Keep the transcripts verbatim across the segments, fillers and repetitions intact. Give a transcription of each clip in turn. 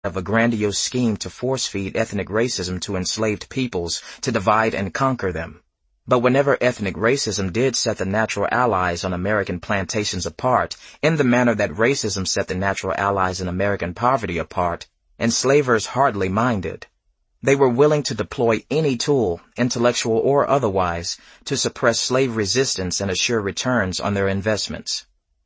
of a grandiose scheme to force-feed ethnic racism to enslaved peoples to divide and conquer them. But whenever ethnic racism did set the natural allies on American plantations apart, in the manner that racism set the natural allies in American poverty apart, enslavers hardly minded. They were willing to deploy any tool, intellectual or otherwise, to suppress slave resistance and assure returns on their investments.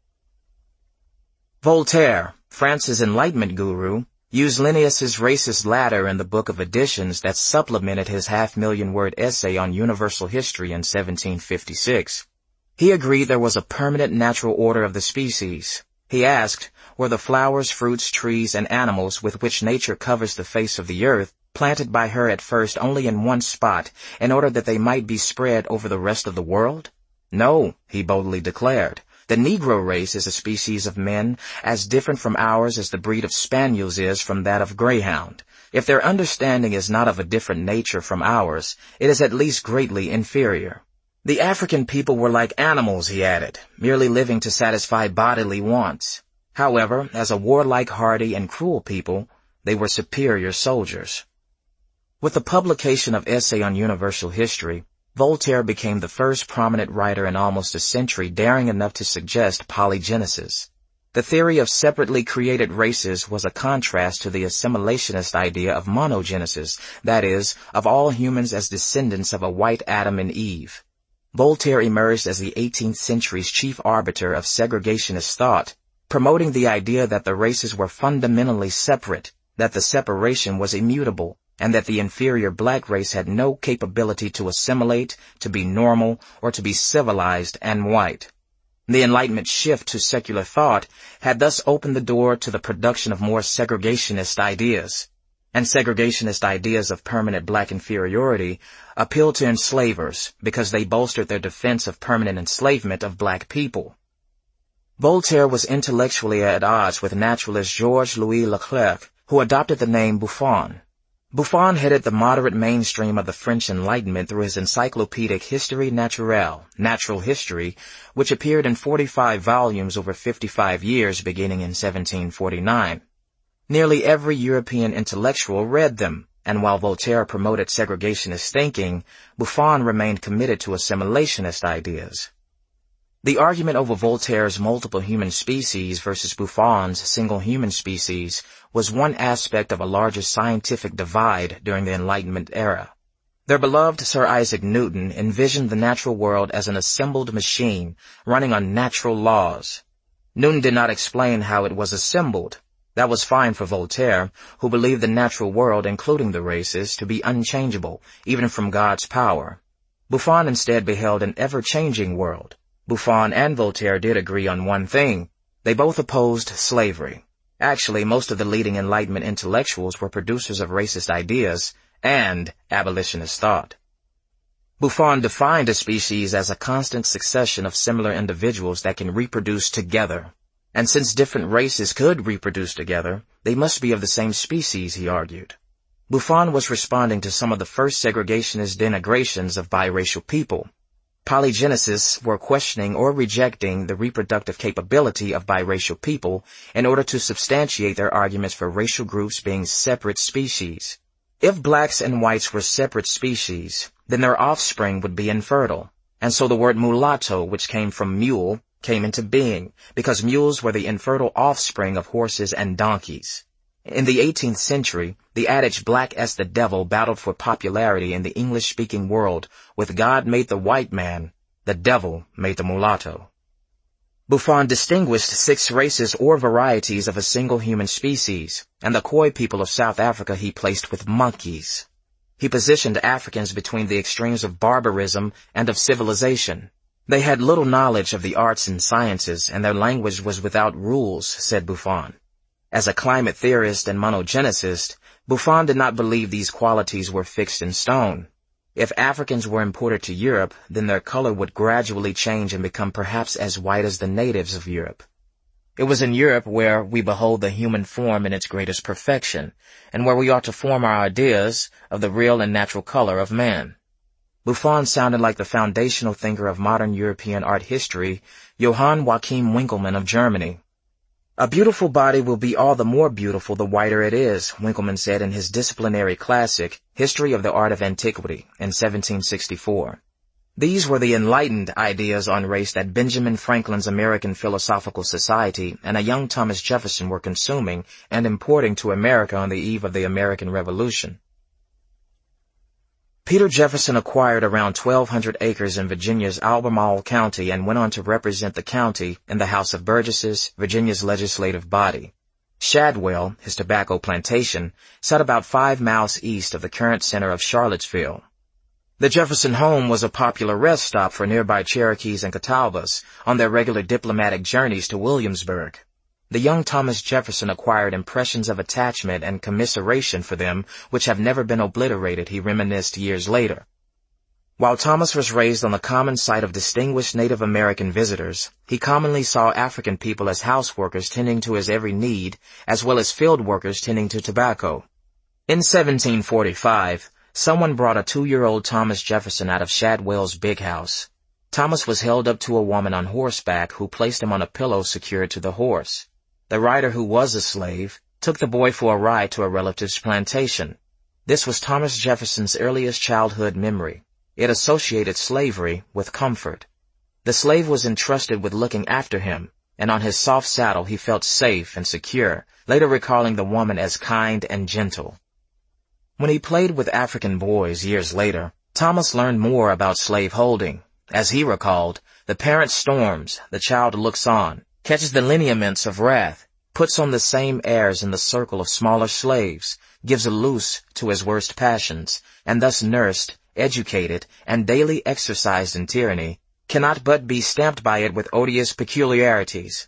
Voltaire, France's Enlightenment guru, used Linnaeus's racist ladder in the Book of Additions that supplemented his half-million-word essay on universal history in seventeen fifty-six. He agreed there was a permanent natural order of the species. He asked, were the flowers, fruits, trees, and animals with which nature covers the face of the earth planted by her at first only in one spot in order that they might be spread over the rest of the world? No, he boldly declared. The Negro race is a species of men as different from ours as the breed of spaniels is from that of greyhound. If their understanding is not of a different nature from ours, it is at least greatly inferior. The African people were like animals, he added, merely living to satisfy bodily wants. However, as a warlike, hardy, and cruel people, they were superior soldiers. With the publication of Essay on Universal History, Voltaire became the first prominent writer in almost a century daring enough to suggest polygenesis. The theory of separately created races was a contrast to the assimilationist idea of monogenesis, that is, of all humans as descendants of a white Adam and Eve. Voltaire emerged as the eighteenth century's chief arbiter of segregationist thought, promoting the idea that the races were fundamentally separate, that the separation was immutable, and that the inferior black race had no capability to assimilate, to be normal, or to be civilized and white. The Enlightenment shift to secular thought had thus opened the door to the production of more segregationist ideas, and segregationist ideas of permanent black inferiority appealed to enslavers because they bolstered their defense of permanent enslavement of black people. Voltaire was intellectually at odds with naturalist Georges Louis Leclerc, who adopted the name Buffon. Buffon headed the moderate mainstream of the French Enlightenment through his encyclopedic Histoire Naturelle, Natural History, which appeared in forty-five volumes over fifty-five years beginning in seventeen forty-nine. Nearly every European intellectual read them, and while Voltaire promoted segregationist thinking, Buffon remained committed to assimilationist ideas. The argument over Voltaire's multiple human species versus Buffon's single human species was one aspect of a larger scientific divide during the Enlightenment era. Their beloved Sir Isaac Newton envisioned the natural world as an assembled machine running on natural laws. Newton did not explain how it was assembled. That was fine for Voltaire, who believed the natural world, including the races, to be unchangeable, even from God's power. Buffon instead beheld an ever-changing world. Buffon and Voltaire did agree on one thing. They both opposed slavery. Actually, most of the leading Enlightenment intellectuals were producers of racist ideas and abolitionist thought. Buffon defined a species as a constant succession of similar individuals that can reproduce together. And since different races could reproduce together, they must be of the same species, he argued. Buffon was responding to some of the first segregationist denigrations of biracial people. Polygenicists were questioning or rejecting the reproductive capability of biracial people in order to substantiate their arguments for racial groups being separate species. If blacks and whites were separate species, then their offspring would be infertile, and so the word mulatto, which came from mule, came into being, because mules were the infertile offspring of horses and donkeys. In the eighteenth century, the adage black as the devil battled for popularity in the English-speaking world with God made the white man, the devil made the mulatto. Buffon distinguished six races or varieties of a single human species, and the Khoi people of South Africa he placed with monkeys. He positioned Africans between the extremes of barbarism and of civilization. They had little knowledge of the arts and sciences, and their language was without rules, said Buffon. As a climate theorist and monogenicist, Buffon did not believe these qualities were fixed in stone. If Africans were imported to Europe, then their color would gradually change and become perhaps as white as the natives of Europe. It was in Europe where we behold the human form in its greatest perfection, and where we ought to form our ideas of the real and natural color of man. Buffon sounded like the foundational thinker of modern European art history, Johann Joachim Winckelmann of Germany. A beautiful body will be all the more beautiful the whiter it is, Winckelmann said in his disciplinary classic, History of the Art of Antiquity, in seventeen sixty-four. These were the enlightened ideas on race that Benjamin Franklin's American Philosophical Society and a young Thomas Jefferson were consuming and importing to America on the eve of the American Revolution. Peter Jefferson acquired around twelve hundred acres in Virginia's Albemarle County and went on to represent the county in the House of Burgesses, Virginia's legislative body. Shadwell, his tobacco plantation, sat about five miles east of the current center of Charlottesville. The Jefferson home was a popular rest stop for nearby Cherokees and Catawbas on their regular diplomatic journeys to Williamsburg. The young Thomas Jefferson acquired impressions of attachment and commiseration for them which have never been obliterated, he reminisced years later. While Thomas was raised on the common sight of distinguished Native American visitors, he commonly saw African people as houseworkers tending to his every need, as well as field workers tending to tobacco. In seventeen forty-five, someone brought a two-year-old Thomas Jefferson out of Shadwell's big house. Thomas was held up to a woman on horseback who placed him on a pillow secured to the horse. The rider, who was a slave, took the boy for a ride to a relative's plantation. This was Thomas Jefferson's earliest childhood memory. It associated slavery with comfort. The slave was entrusted with looking after him, and on his soft saddle he felt safe and secure, later recalling the woman as kind and gentle. When he played with African boys years later, Thomas learned more about slaveholding. As he recalled, the parent storms, the child looks on, catches the lineaments of wrath, puts on the same airs in the circle of smaller slaves, gives a loose to his worst passions, and thus nursed, educated, and daily exercised in tyranny, cannot but be stamped by it with odious peculiarities.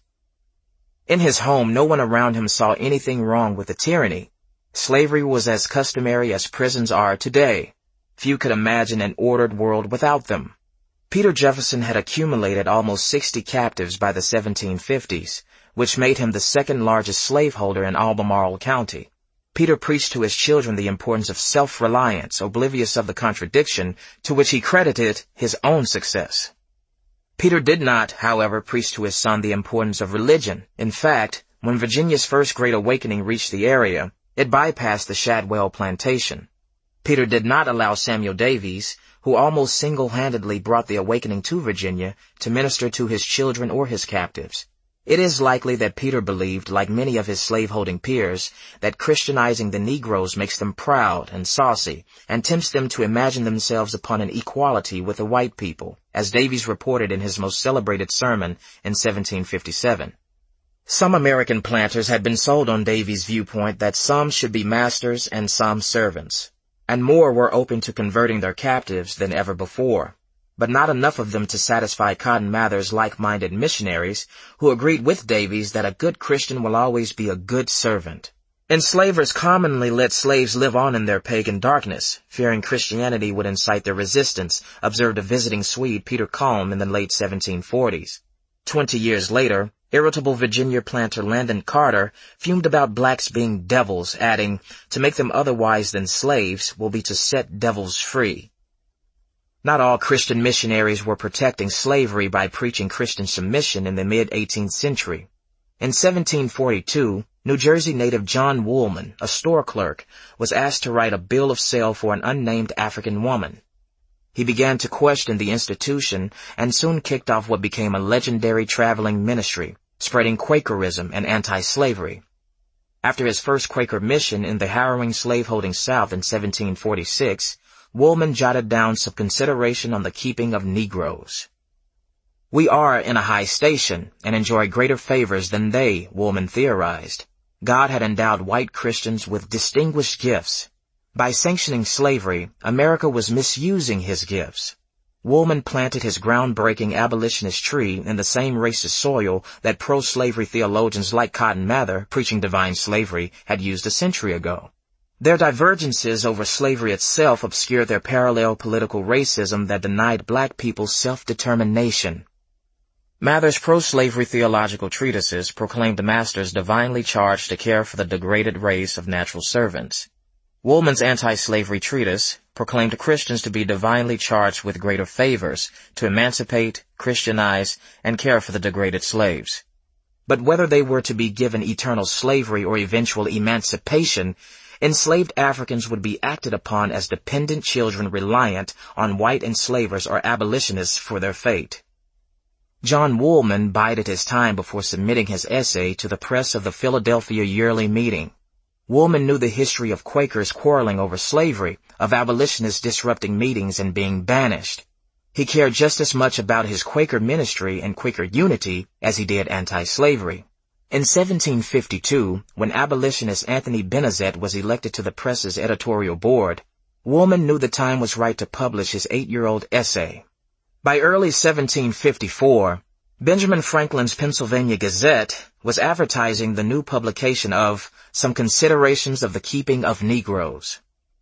In his home, no one around him saw anything wrong with the tyranny. Slavery was as customary as prisons are today. Few could imagine an ordered world without them. Peter Jefferson had accumulated almost sixty captives by the seventeen fifties, which made him the second largest slaveholder in Albemarle County. Peter preached to his children the importance of self-reliance, oblivious of the contradiction to which he credited his own success. Peter did not, however, preach to his son the importance of religion. In fact, when Virginia's first Great Awakening reached the area, it bypassed the Shadwell plantation. Peter did not allow Samuel Davies, who almost single-handedly brought the awakening to Virginia, to minister to his children or his captives. It is likely that Peter believed, like many of his slaveholding peers, that Christianizing the Negroes makes them proud and saucy, and tempts them to imagine themselves upon an equality with the white people, as Davies reported in his most celebrated sermon in seventeen fifty-seven. Some American planters had been sold on Davies' viewpoint that some should be masters and some servants, and more were open to converting their captives than ever before, but not enough of them to satisfy Cotton Mather's like-minded missionaries, who agreed with Davies that a good Christian will always be a good servant. Enslavers commonly let slaves live on in their pagan darkness, fearing Christianity would incite their resistance, observed a visiting Swede, Peter Kalm, in the late seventeen forties. Twenty years later, irritable Virginia planter Landon Carter fumed about blacks being devils, adding, "To make them otherwise than slaves will be to set devils free." Not all Christian missionaries were protecting slavery by preaching Christian submission in the mid-eighteenth century. In seventeen forty-two, New Jersey native John Woolman, a store clerk, was asked to write a bill of sale for an unnamed African woman. He began to question the institution and soon kicked off what became a legendary traveling ministry, spreading Quakerism and anti-slavery. After his first Quaker mission in the harrowing slaveholding South in seventeen forty-six, Woolman jotted down some consideration on the keeping of Negroes. "We are in a high station and enjoy greater favors than they," Woolman theorized. God had endowed white Christians with distinguished gifts. By sanctioning slavery, America was misusing his gifts. Woolman planted his groundbreaking abolitionist tree in the same racist soil that pro-slavery theologians like Cotton Mather, preaching divine slavery, had used a century ago. Their divergences over slavery itself obscured their parallel political racism that denied black people self-determination. Mather's pro-slavery theological treatises proclaimed masters divinely charged to care for the degraded race of natural servants. Woolman's anti-slavery treatise proclaimed Christians to be divinely charged with greater favors, to emancipate, Christianize, and care for the degraded slaves. But whether they were to be given eternal slavery or eventual emancipation, enslaved Africans would be acted upon as dependent children reliant on white enslavers or abolitionists for their fate. John Woolman bided his time before submitting his essay to the press of the Philadelphia Yearly Meeting. Woolman knew the history of Quakers quarreling over slavery, of abolitionists disrupting meetings and being banished. He cared just as much about his Quaker ministry and Quaker unity as he did anti-slavery. In seventeen fifty-two, when abolitionist Anthony Benezet was elected to the press's editorial board, Woolman knew the time was right to publish his eight-year-old essay. By early seventeen fifty-four, Benjamin Franklin's Pennsylvania Gazette was advertising the new publication of Some Considerations of the Keeping of Negroes.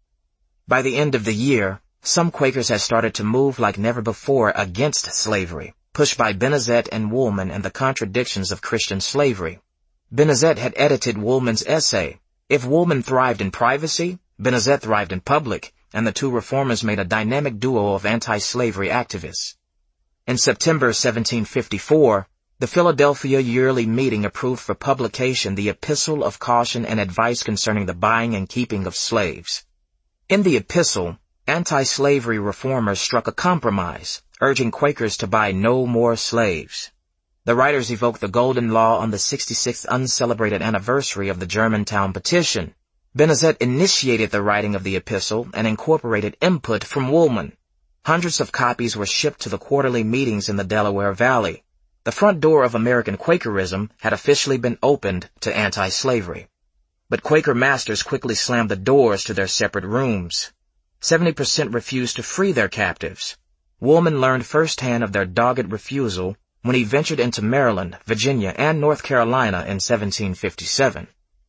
By the end of the year, some Quakers had started to move like never before against slavery, pushed by Benezet and Woolman and the contradictions of Christian slavery. Benezet had edited Woolman's essay. If Woolman thrived in privacy, Benezet thrived in public, and the two reformers made a dynamic duo of anti-slavery activists. In September seventeen fifty-four, the Philadelphia Yearly Meeting approved for publication the Epistle of Caution and Advice Concerning the Buying and Keeping of Slaves. In the epistle, anti-slavery reformers struck a compromise, urging Quakers to buy no more slaves. The writers evoked the Golden Law on the sixty-sixth uncelebrated anniversary of the Germantown Petition. Benezet initiated the writing of the epistle and incorporated input from Woolman. Hundreds of copies were shipped to the quarterly meetings in the Delaware Valley. The front door of American Quakerism had officially been opened to anti-slavery. But Quaker masters quickly slammed the doors to their separate rooms. Seventy percent refused to free their captives. Woolman learned firsthand of their dogged refusal when he ventured into Maryland, Virginia, and North Carolina in seventeen fifty-seven.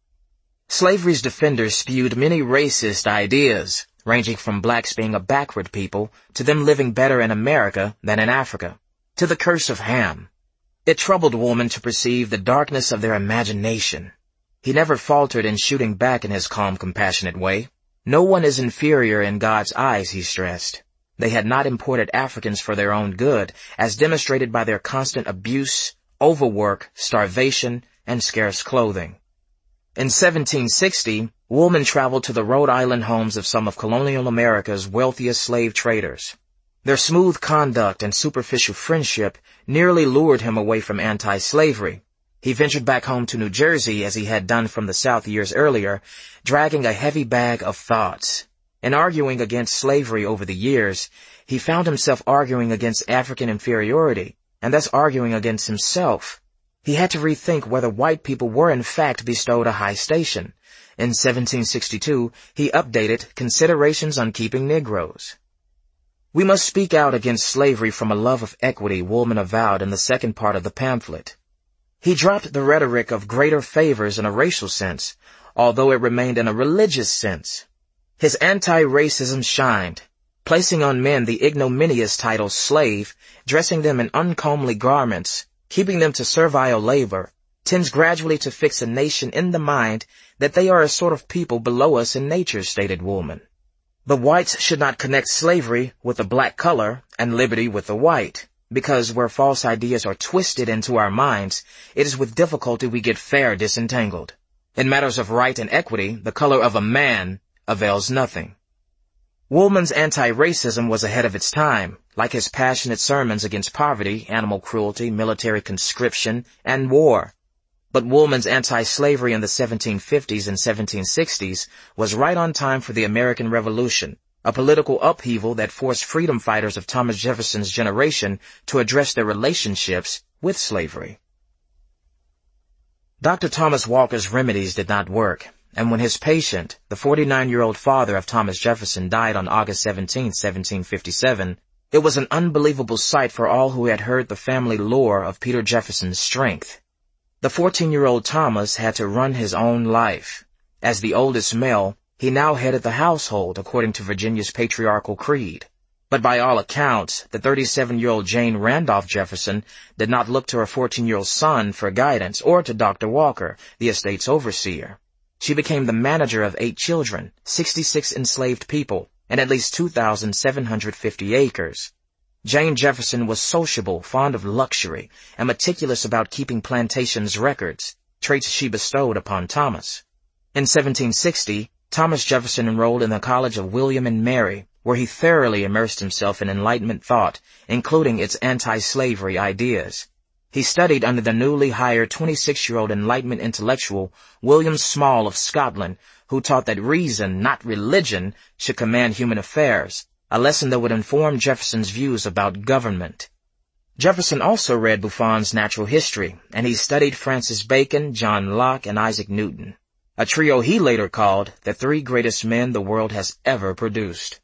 Slavery's defenders spewed many racist ideas, ranging from blacks being a backward people to them living better in America than in Africa, to the curse of Ham. It troubled Woolman to perceive the darkness of their imagination. He never faltered in shooting back in his calm, compassionate way. No one is inferior in God's eyes, he stressed. They had not imported Africans for their own good, as demonstrated by their constant abuse, overwork, starvation, and scarce clothing. In seventeen sixty, Woolman traveled to the Rhode Island homes of some of colonial America's wealthiest slave traders. Their smooth conduct and superficial friendship nearly lured him away from anti-slavery. He ventured back home to New Jersey as he had done from the South years earlier, dragging a heavy bag of thoughts. In arguing against slavery over the years, he found himself arguing against African inferiority, and thus arguing against himself. He had to rethink whether white people were in fact bestowed a high station. In seventeen sixty-two, he updated Considerations on Keeping Negroes. We must speak out against slavery from a love of equity, Woolman avowed in the second part of the pamphlet. He dropped the rhetoric of greater favors in a racial sense, although it remained in a religious sense. His anti-racism shined, placing on men the ignominious title slave, dressing them in uncomely garments, keeping them to servile labor, tends gradually to fix a nation in the mind that they are a sort of people below us in nature, stated Woolman. The whites should not connect slavery with the black color and liberty with the white, because where false ideas are twisted into our minds, it is with difficulty we get fair disentangled. In matters of right and equity, the color of a man avails nothing. Woolman's anti-racism was ahead of its time, like his passionate sermons against poverty, animal cruelty, military conscription, and war. But Woolman's anti-slavery in the seventeen fifties and seventeen sixties was right on time for the American Revolution, a political upheaval that forced freedom fighters of Thomas Jefferson's generation to address their relationships with slavery. Doctor Thomas Walker's remedies did not work, and when his patient, the forty-nine-year-old father of Thomas Jefferson, died on August seventeenth, seventeen fifty-seven, it was an unbelievable sight for all who had heard the family lore of Peter Jefferson's strength. The fourteen-year-old Thomas had to run his own life. As the oldest male, he now headed the household according to Virginia's patriarchal creed. But by all accounts, the thirty-seven-year-old Jane Randolph Jefferson did not look to her fourteen-year-old son for guidance or to Doctor Walker, the estate's overseer. She became the manager of eight children, sixty-six enslaved people, and at least two thousand seven hundred fifty acres. Jane Jefferson was sociable, fond of luxury, and meticulous about keeping plantations' records, traits she bestowed upon Thomas. In seventeen sixty, Thomas Jefferson enrolled in the College of William and Mary, where he thoroughly immersed himself in Enlightenment thought, including its anti-slavery ideas. He studied under the newly hired twenty-six-year-old Enlightenment intellectual William Small of Scotland, who taught that reason, not religion, should command human affairs, a lesson that would inform Jefferson's views about government. Jefferson also read Buffon's Natural History, and he studied Francis Bacon, John Locke, and Isaac Newton, a trio he later called the three greatest men the world has ever produced.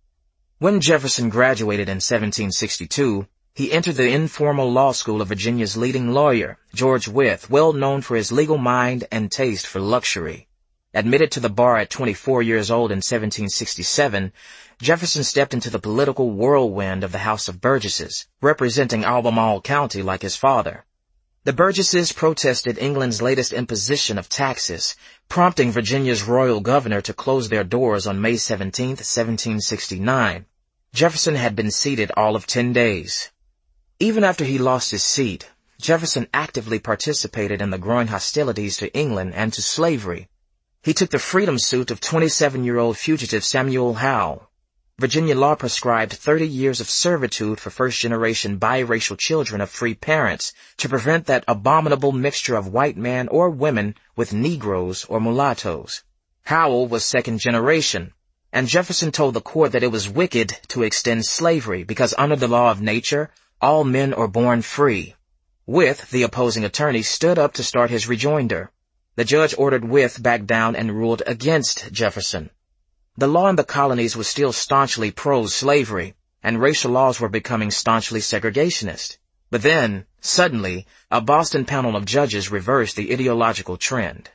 When Jefferson graduated in seventeen sixty-two, he entered the informal law school of Virginia's leading lawyer, George Wythe, well known for his legal mind and taste for luxury. Admitted to the bar at twenty-four years old in seventeen sixty-seven, Jefferson stepped into the political whirlwind of the House of Burgesses, representing Albemarle County like his father. The Burgesses protested England's latest imposition of taxes, prompting Virginia's royal governor to close their doors on May seventeenth, seventeen sixty-nine. Jefferson had been seated all of ten days. Even after he lost his seat, Jefferson actively participated in the growing hostilities to England and to slavery. He took the freedom suit of twenty-seven-year-old fugitive Samuel Howe. Virginia law prescribed thirty years of servitude for first-generation biracial children of free parents to prevent that abominable mixture of white men or women with Negroes or mulattoes. Howe was second generation, and Jefferson told the court that it was wicked to extend slavery because under the law of nature, all men are born free. Wythe, the opposing attorney, stood up to start his rejoinder. The judge ordered Wythe back down and ruled against Jefferson. The law in the colonies was still staunchly pro-slavery, and racial laws were becoming staunchly segregationist. But then, suddenly, a Boston panel of judges reversed the ideological trend.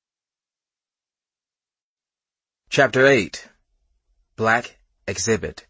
Chapter eight. Black Exhibit.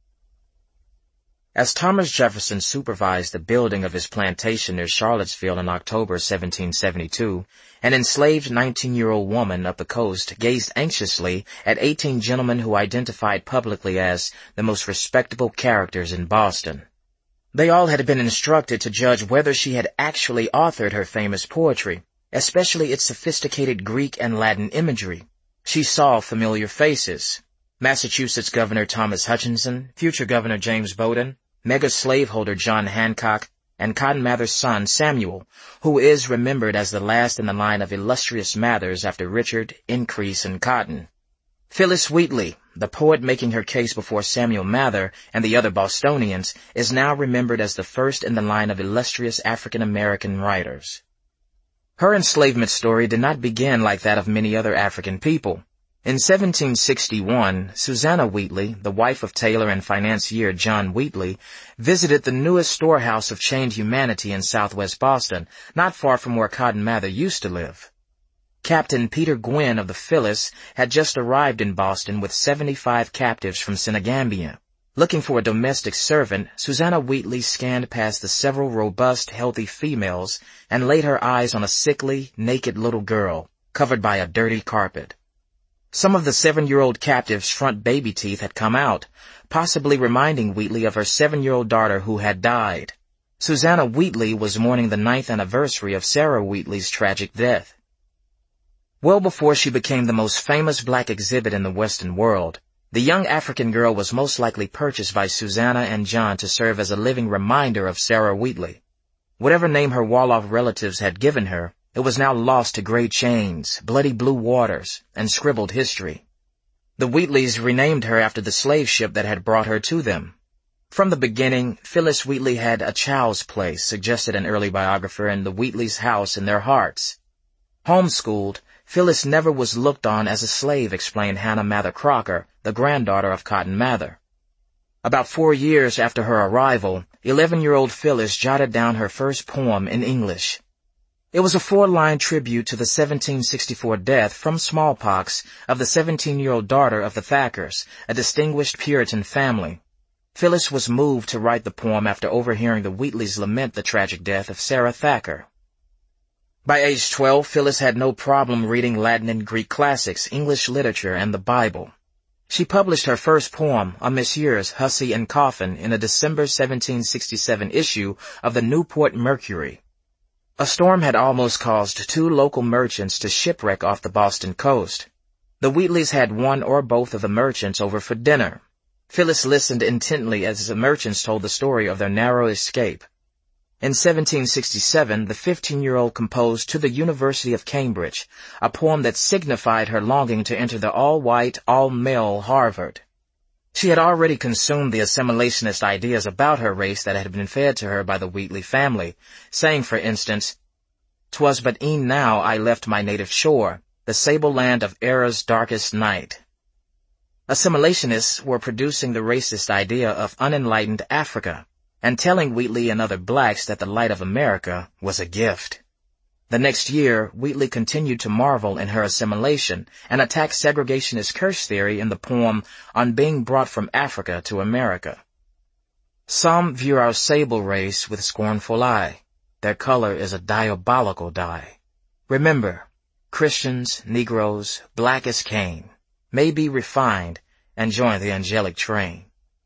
As Thomas Jefferson supervised the building of his plantation near Charlottesville in October seventeen seventy-two, an enslaved nineteen-year-old woman up the coast gazed anxiously at eighteen gentlemen who identified publicly as the most respectable characters in Boston. They all had been instructed to judge whether she had actually authored her famous poetry, especially its sophisticated Greek and Latin imagery. She saw familiar faces: Massachusetts Governor Thomas Hutchinson, future Governor James Bowdoin, mega slaveholder John Hancock, and Cotton Mather's son Samuel, who is remembered as the last in the line of illustrious Mathers after Richard, Increase, and Cotton. Phyllis Wheatley, the poet making her case before Samuel Mather and the other Bostonians, is now remembered as the first in the line of illustrious African-American writers. Her enslavement story did not begin like that of many other African people. In seventeen sixty-one, Susanna Wheatley, the wife of tailor and financier John Wheatley, visited the newest storehouse of chained humanity in southwest Boston, not far from where Cotton Mather used to live. Captain Peter Gwynn of the Phyllis had just arrived in Boston with seventy-five captives from Senegambia. Looking for a domestic servant, Susanna Wheatley scanned past the several robust, healthy females and laid her eyes on a sickly, naked little girl, covered by a dirty carpet. Some of the seven-year-old captive's front baby teeth had come out, possibly reminding Wheatley of her seven-year-old daughter who had died. Susanna Wheatley was mourning the ninth anniversary of Sarah Wheatley's tragic death. Well before she became the most famous black exhibit in the Western world, the young African girl was most likely purchased by Susanna and John to serve as a living reminder of Sarah Wheatley. Whatever name her Wolof relatives had given her, it was now lost to gray chains, bloody blue waters, and scribbled history. The Wheatleys renamed her after the slave ship that had brought her to them. From the beginning, Phyllis Wheatley had a child's place, suggested an early biographer, and the Wheatleys' house in their hearts. Homeschooled, Phyllis never was looked on as a slave, explained Hannah Mather Crocker, the granddaughter of Cotton Mather. About four years after her arrival, eleven-year-old Phyllis jotted down her first poem in English. It was a four-line tribute to the seventeen sixty-four death from smallpox of the seventeen-year-old daughter of the Thackers, a distinguished Puritan family. Phyllis was moved to write the poem after overhearing the Wheatleys lament the tragic death of Sarah Thacker. By age twelve, Phyllis had no problem reading Latin and Greek classics, English literature, and the Bible. She published her first poem, A Messieurs Hussey and Coffin, in a December seventeen sixty-seven issue of the Newport Mercury. A storm had almost caused two local merchants to shipwreck off the Boston coast. The Wheatleys had one or both of the merchants over for dinner. Phyllis listened intently as the merchants told the story of their narrow escape. In seventeen sixty-seven, the fifteen-year-old composed To the University of Cambridge, a poem that signified her longing to enter the all-white, all-male Harvard. She had already consumed the assimilationist ideas about her race that had been fed to her by the Wheatley family, saying, for instance, "'Twas but e'en now I left my native shore, the sable land of error's darkest night." Assimilationists were producing the racist idea of unenlightened Africa, and telling Wheatley and other blacks that the light of America was a gift. The next year, Wheatley continued to marvel in her assimilation and attacked segregationist curse theory in the poem On Being Brought from Africa to America. Some view our sable race with scornful eye. Their color is a diabolical dye. Remember, Christians, Negroes, black as Cain, may be refined and join the angelic train.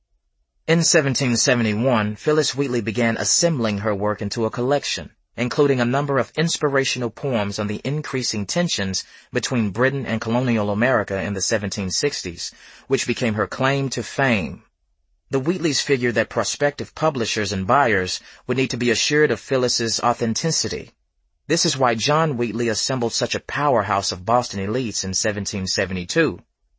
In seventeen seventy-one, Phyllis Wheatley began assembling her work into a collection, including a number of inspirational poems on the increasing tensions between Britain and colonial America in the seventeen sixties, which became her claim to fame. The Wheatleys figured that prospective publishers and buyers would need to be assured of Phyllis's authenticity. This is why John Wheatley assembled such a powerhouse of Boston elites in seventeen seventy-two.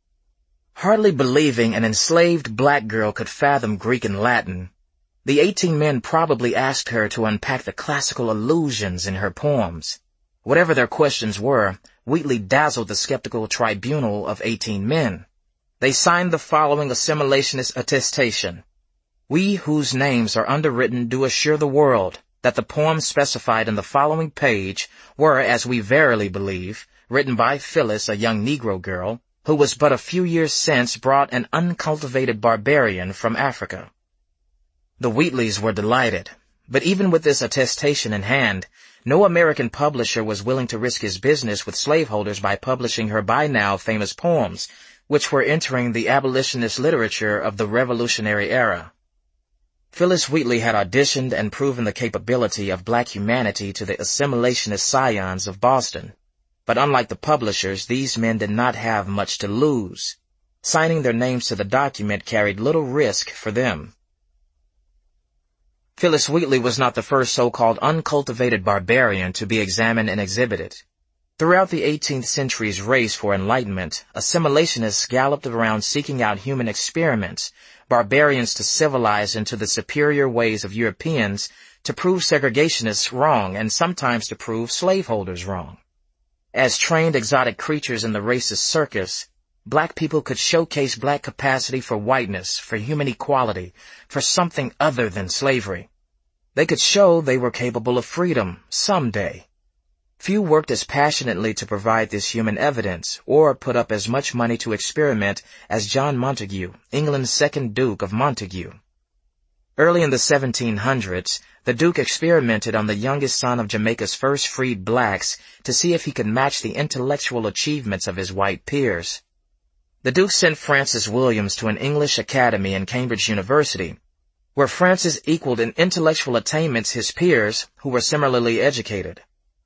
Hardly believing an enslaved black girl could fathom Greek and Latin, the eighteen men probably asked her to unpack the classical allusions in her poems. Whatever their questions were, Wheatley dazzled the skeptical tribunal of eighteen men. They signed the following assimilationist attestation. "We whose names are underwritten do assure the world that the poems specified in the following page were, as we verily believe, written by Phyllis, a young Negro girl, who was but a few years since brought an uncultivated barbarian from Africa." The Wheatleys were delighted, but even with this attestation in hand, no American publisher was willing to risk his business with slaveholders by publishing her by now famous poems, which were entering the abolitionist literature of the Revolutionary era. Phyllis Wheatley had auditioned and proven the capability of black humanity to the assimilationist scions of Boston. But unlike the publishers, these men did not have much to lose. Signing their names to the document carried little risk for them. Phyllis Wheatley was not the first so-called uncultivated barbarian to be examined and exhibited. Throughout the eighteenth century's race for enlightenment, assimilationists galloped around seeking out human experiments, barbarians to civilize into the superior ways of Europeans, to prove segregationists wrong and sometimes to prove slaveholders wrong. As trained exotic creatures in the racist circus, black people could showcase black capacity for whiteness, for human equality, for something other than slavery. They could show they were capable of freedom someday. Few worked as passionately to provide this human evidence, or put up as much money to experiment as John Montagu, England's second Duke of Montagu. Early in the seventeen hundreds, the Duke experimented on the youngest son of Jamaica's first freed blacks to see if he could match the intellectual achievements of his white peers. The Duke sent Francis Williams to an English academy in Cambridge University, where Francis equaled in intellectual attainments his peers who were similarly educated.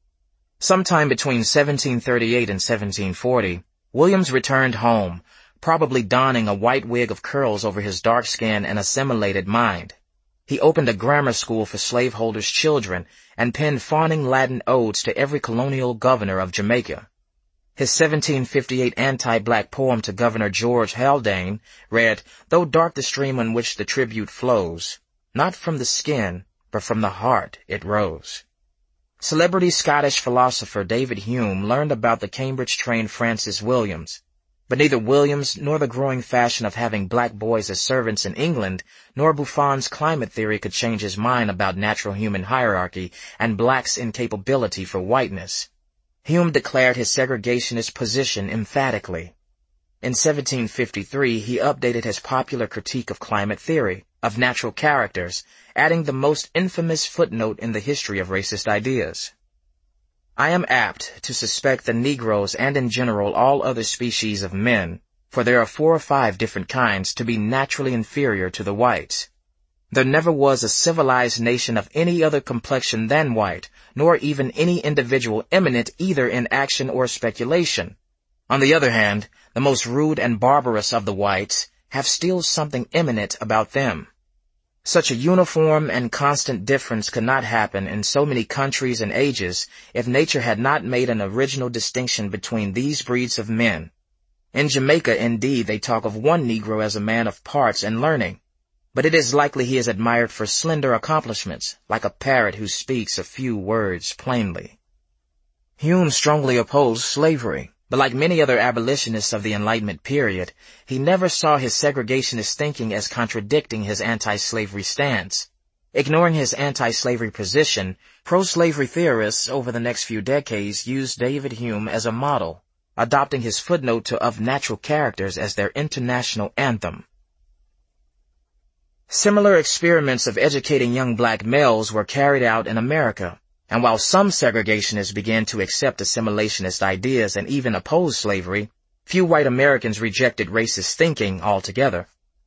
Sometime between seventeen thirty-eight and seventeen forty, Williams returned home, probably donning a white wig of curls over his dark skin and assimilated mind. He opened a grammar school for slaveholders' children and penned fawning Latin odes to every colonial governor of Jamaica. His seventeen fifty-eight anti-black poem to Governor George Haldane read, "Though dark the stream on which the tribute flows, not from the skin, but from the heart it rose." Celebrity Scottish philosopher David Hume learned about the Cambridge-trained Francis Williams, but neither Williams nor the growing fashion of having black boys as servants in England, nor Buffon's climate theory could change his mind about natural human hierarchy and blacks' incapability for whiteness. Hume declared his segregationist position emphatically. In seventeen fifty-three, he updated his popular critique of climate theory, of natural characters, adding the most infamous footnote in the history of racist ideas. "I am apt to suspect the Negroes and in general all other species of men for there are four or five different kinds, to be naturally inferior to the whites. There never was a civilized nation of any other complexion than white, nor even any individual eminent either in action or speculation. On the other hand, the most rude and barbarous of the whites have still something eminent about them. Such a uniform and constant difference could not happen in so many countries and ages if nature had not made an original distinction between these breeds of men. In Jamaica, indeed, they talk of one Negro as a man of parts and learning, but it is likely he is admired for slender accomplishments, like a parrot who speaks a few words plainly. Hume strongly opposed slavery, but like many other abolitionists of the Enlightenment period, he never saw his segregationist thinking as contradicting his anti-slavery stance. Ignoring his anti-slavery position, pro-slavery theorists over the next few decades used David Hume as a model, adopting his footnote to Of Natural Characters as their international anthem. Similar experiments of educating young black males were carried out in America, and while some segregationists began to accept assimilationist ideas and even oppose slavery, few white Americans rejected racist thinking altogether.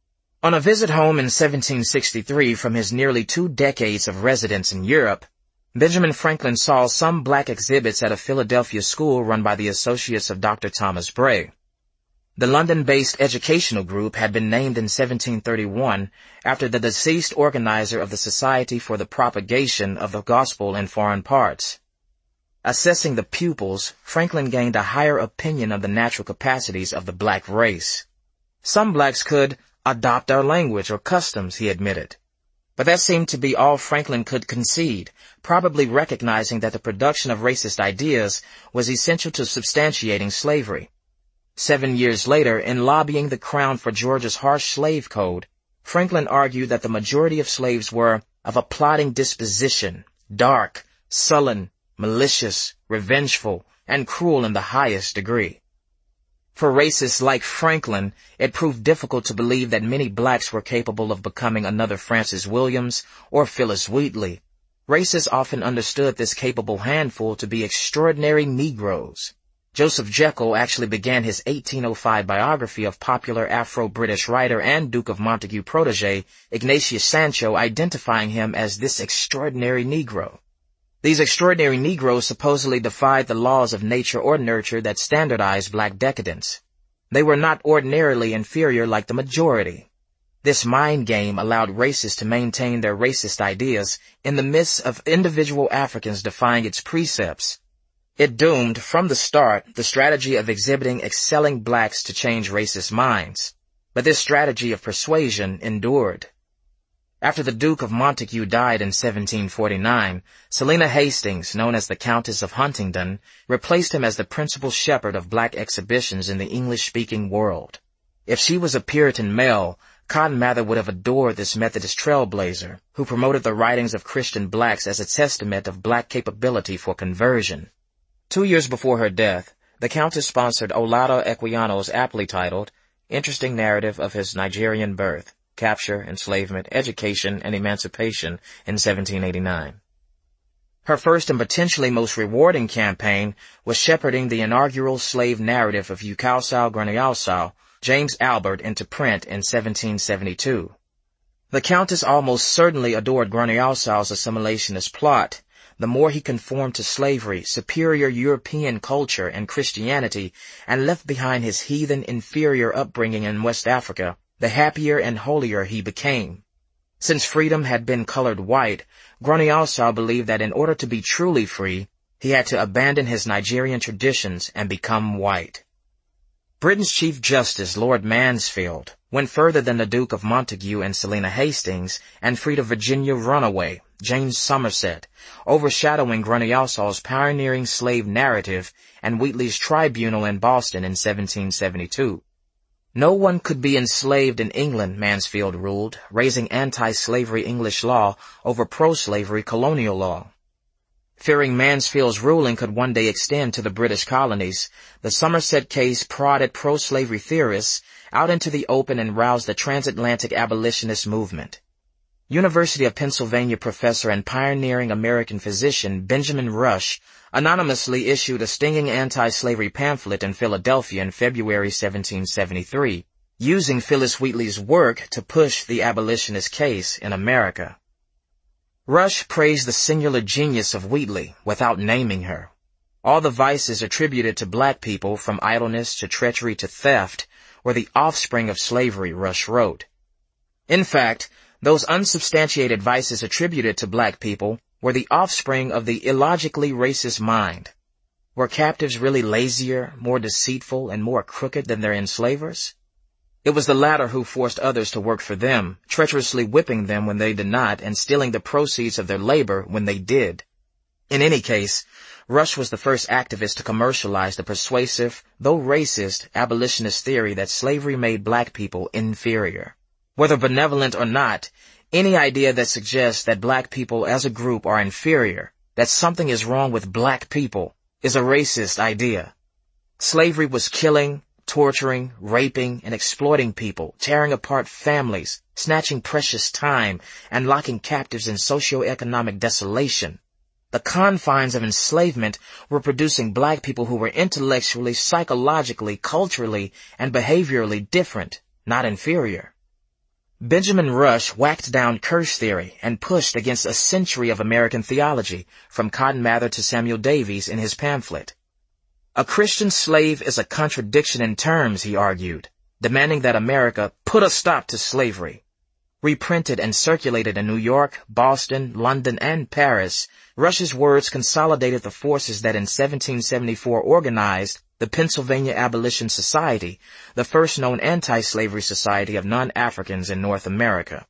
On a visit home in seventeen sixty-three from his nearly two decades of residence in Europe, Benjamin Franklin saw some black exhibits at a Philadelphia school run by the associates of Doctor Thomas Bray. The London-based educational group had been named in seventeen thirty-one after the deceased organizer of the Society for the Propagation of the Gospel in Foreign Parts. Assessing the pupils, Franklin gained a higher opinion of the natural capacities of the black race. Some blacks could adopt our language or customs, he admitted. But that seemed to be all Franklin could concede, probably recognizing that the production of racist ideas was essential to substantiating slavery. Seven years later, in lobbying the Crown for Georgia's harsh slave code, Franklin argued that the majority of slaves were of a plotting disposition, dark, sullen, malicious, revengeful, and cruel in the highest degree. For racists like Franklin, it proved difficult to believe that many blacks were capable of becoming another Francis Williams or Phyllis Wheatley. Racists often understood this capable handful to be extraordinary Negroes. Joseph Jekyll actually began his eighteen oh five biography of popular Afro-British writer and Duke of Montagu protege Ignatius Sancho, identifying him as this extraordinary Negro. These extraordinary Negroes supposedly defied the laws of nature or nurture that standardized black decadence. They were not ordinarily inferior like the majority. This mind game allowed racists to maintain their racist ideas in the midst of individual Africans defying its precepts. It doomed, from the start, the strategy of exhibiting excelling blacks to change racist minds. But this strategy of persuasion endured. After the Duke of Montagu died in seventeen forty-nine, Selina Hastings, known as the Countess of Huntingdon, replaced him as the principal shepherd of black exhibitions in the English-speaking world. If she was a Puritan male, Cotton Mather would have adored this Methodist trailblazer, who promoted the writings of Christian blacks as a testament of black capability for conversion. Two years before her death, the Countess sponsored Olaudah Equiano's aptly titled, Interesting Narrative of His Nigerian Birth, Capture, Enslavement, Education, and Emancipation in seventeen eighty-nine. Her first and potentially most rewarding campaign was shepherding the inaugural slave narrative of Ukawsaw Graniawsaw, James Albert, into print in seventeen seventy-two. The Countess almost certainly adored Graniawsaw's assimilationist plot. The more he conformed to slavery, superior European culture, and Christianity, and left behind his heathen inferior upbringing in West Africa, the happier and holier he became. Since freedom had been colored white, Graniawsaw believed that in order to be truly free, he had to abandon his Nigerian traditions and become white. Britain's Chief Justice, Lord Mansfield, went further than the Duke of Montagu and Selina Hastings, and freed a Virginia runaway, Jane Somerset, overshadowing Graniawsaw's pioneering slave narrative and Wheatley's tribunal in Boston in seventeen seventy-two. No one could be enslaved in England, Mansfield ruled, raising anti-slavery English law over pro-slavery colonial law. Fearing Mansfield's ruling could one day extend to the British colonies, the Somerset case prodded pro-slavery theorists out into the open and roused the transatlantic abolitionist movement. University of Pennsylvania professor and pioneering American physician Benjamin Rush anonymously issued a stinging anti-slavery pamphlet in Philadelphia in February seventeen seventy-three, using Phyllis Wheatley's work to push the abolitionist case in America. Rush praised the singular genius of Wheatley without naming her. All the vices attributed to black people, from idleness to treachery to theft, were the offspring of slavery, Rush wrote. In fact, those unsubstantiated vices attributed to black people were the offspring of the illogically racist mind. Were captives really lazier, more deceitful, and more crooked than their enslavers? It was the latter who forced others to work for them, treacherously whipping them when they did not and stealing the proceeds of their labor when they did. In any case, Rush was the first activist to commercialize the persuasive, though racist, abolitionist theory that slavery made black people inferior. Whether benevolent or not, any idea that suggests that black people as a group are inferior, that something is wrong with black people, is a racist idea. Slavery was killing, torturing, raping, and exploiting people, tearing apart families, snatching precious time, and locking captives in socioeconomic desolation. The confines of enslavement were producing black people who were intellectually, psychologically, culturally, and behaviorally different, not inferior. Benjamin Rush whacked down curse theory and pushed against a century of American theology, from Cotton Mather to Samuel Davies, in his pamphlet. A Christian slave is a contradiction in terms, he argued, demanding that America put a stop to slavery. Reprinted and circulated in New York, Boston, London, and Paris, Rush's words consolidated the forces that in seventeen seventy-four organized the Pennsylvania Abolition Society, the first known anti-slavery society of non-Africans in North America.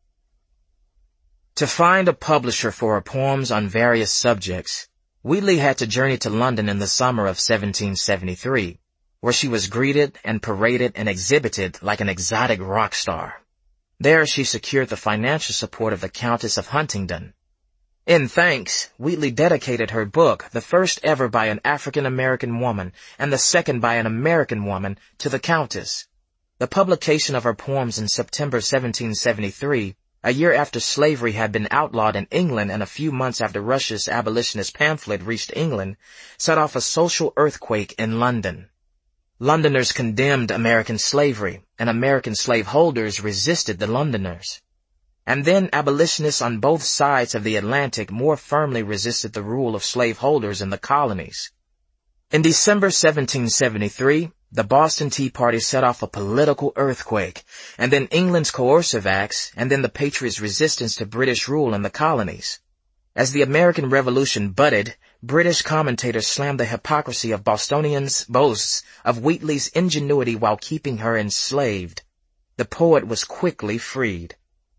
To find a publisher for her poems on various subjects, Wheatley had to journey to London in the summer of seventeen seventy-three, where she was greeted and paraded and exhibited like an exotic rock star. There she secured the financial support of the Countess of Huntingdon. In thanks, Wheatley dedicated her book, the first ever by an African-American woman and the second by an American woman, to the Countess. The publication of her poems in September seventeen seventy-three, a year after slavery had been outlawed in England and a few months after Rush's abolitionist pamphlet reached England, set off a social earthquake in London. Londoners condemned American slavery, and American slaveholders resisted the Londoners. And then abolitionists on both sides of the Atlantic more firmly resisted the rule of slaveholders in the colonies. In December seventeen seventy-three, the Boston Tea Party set off a political earthquake, and then England's coercive acts, and then the Patriots' resistance to British rule in the colonies. As the American Revolution budded, British commentators slammed the hypocrisy of Bostonians' boasts of Wheatley's ingenuity while keeping her enslaved. The poet was quickly freed.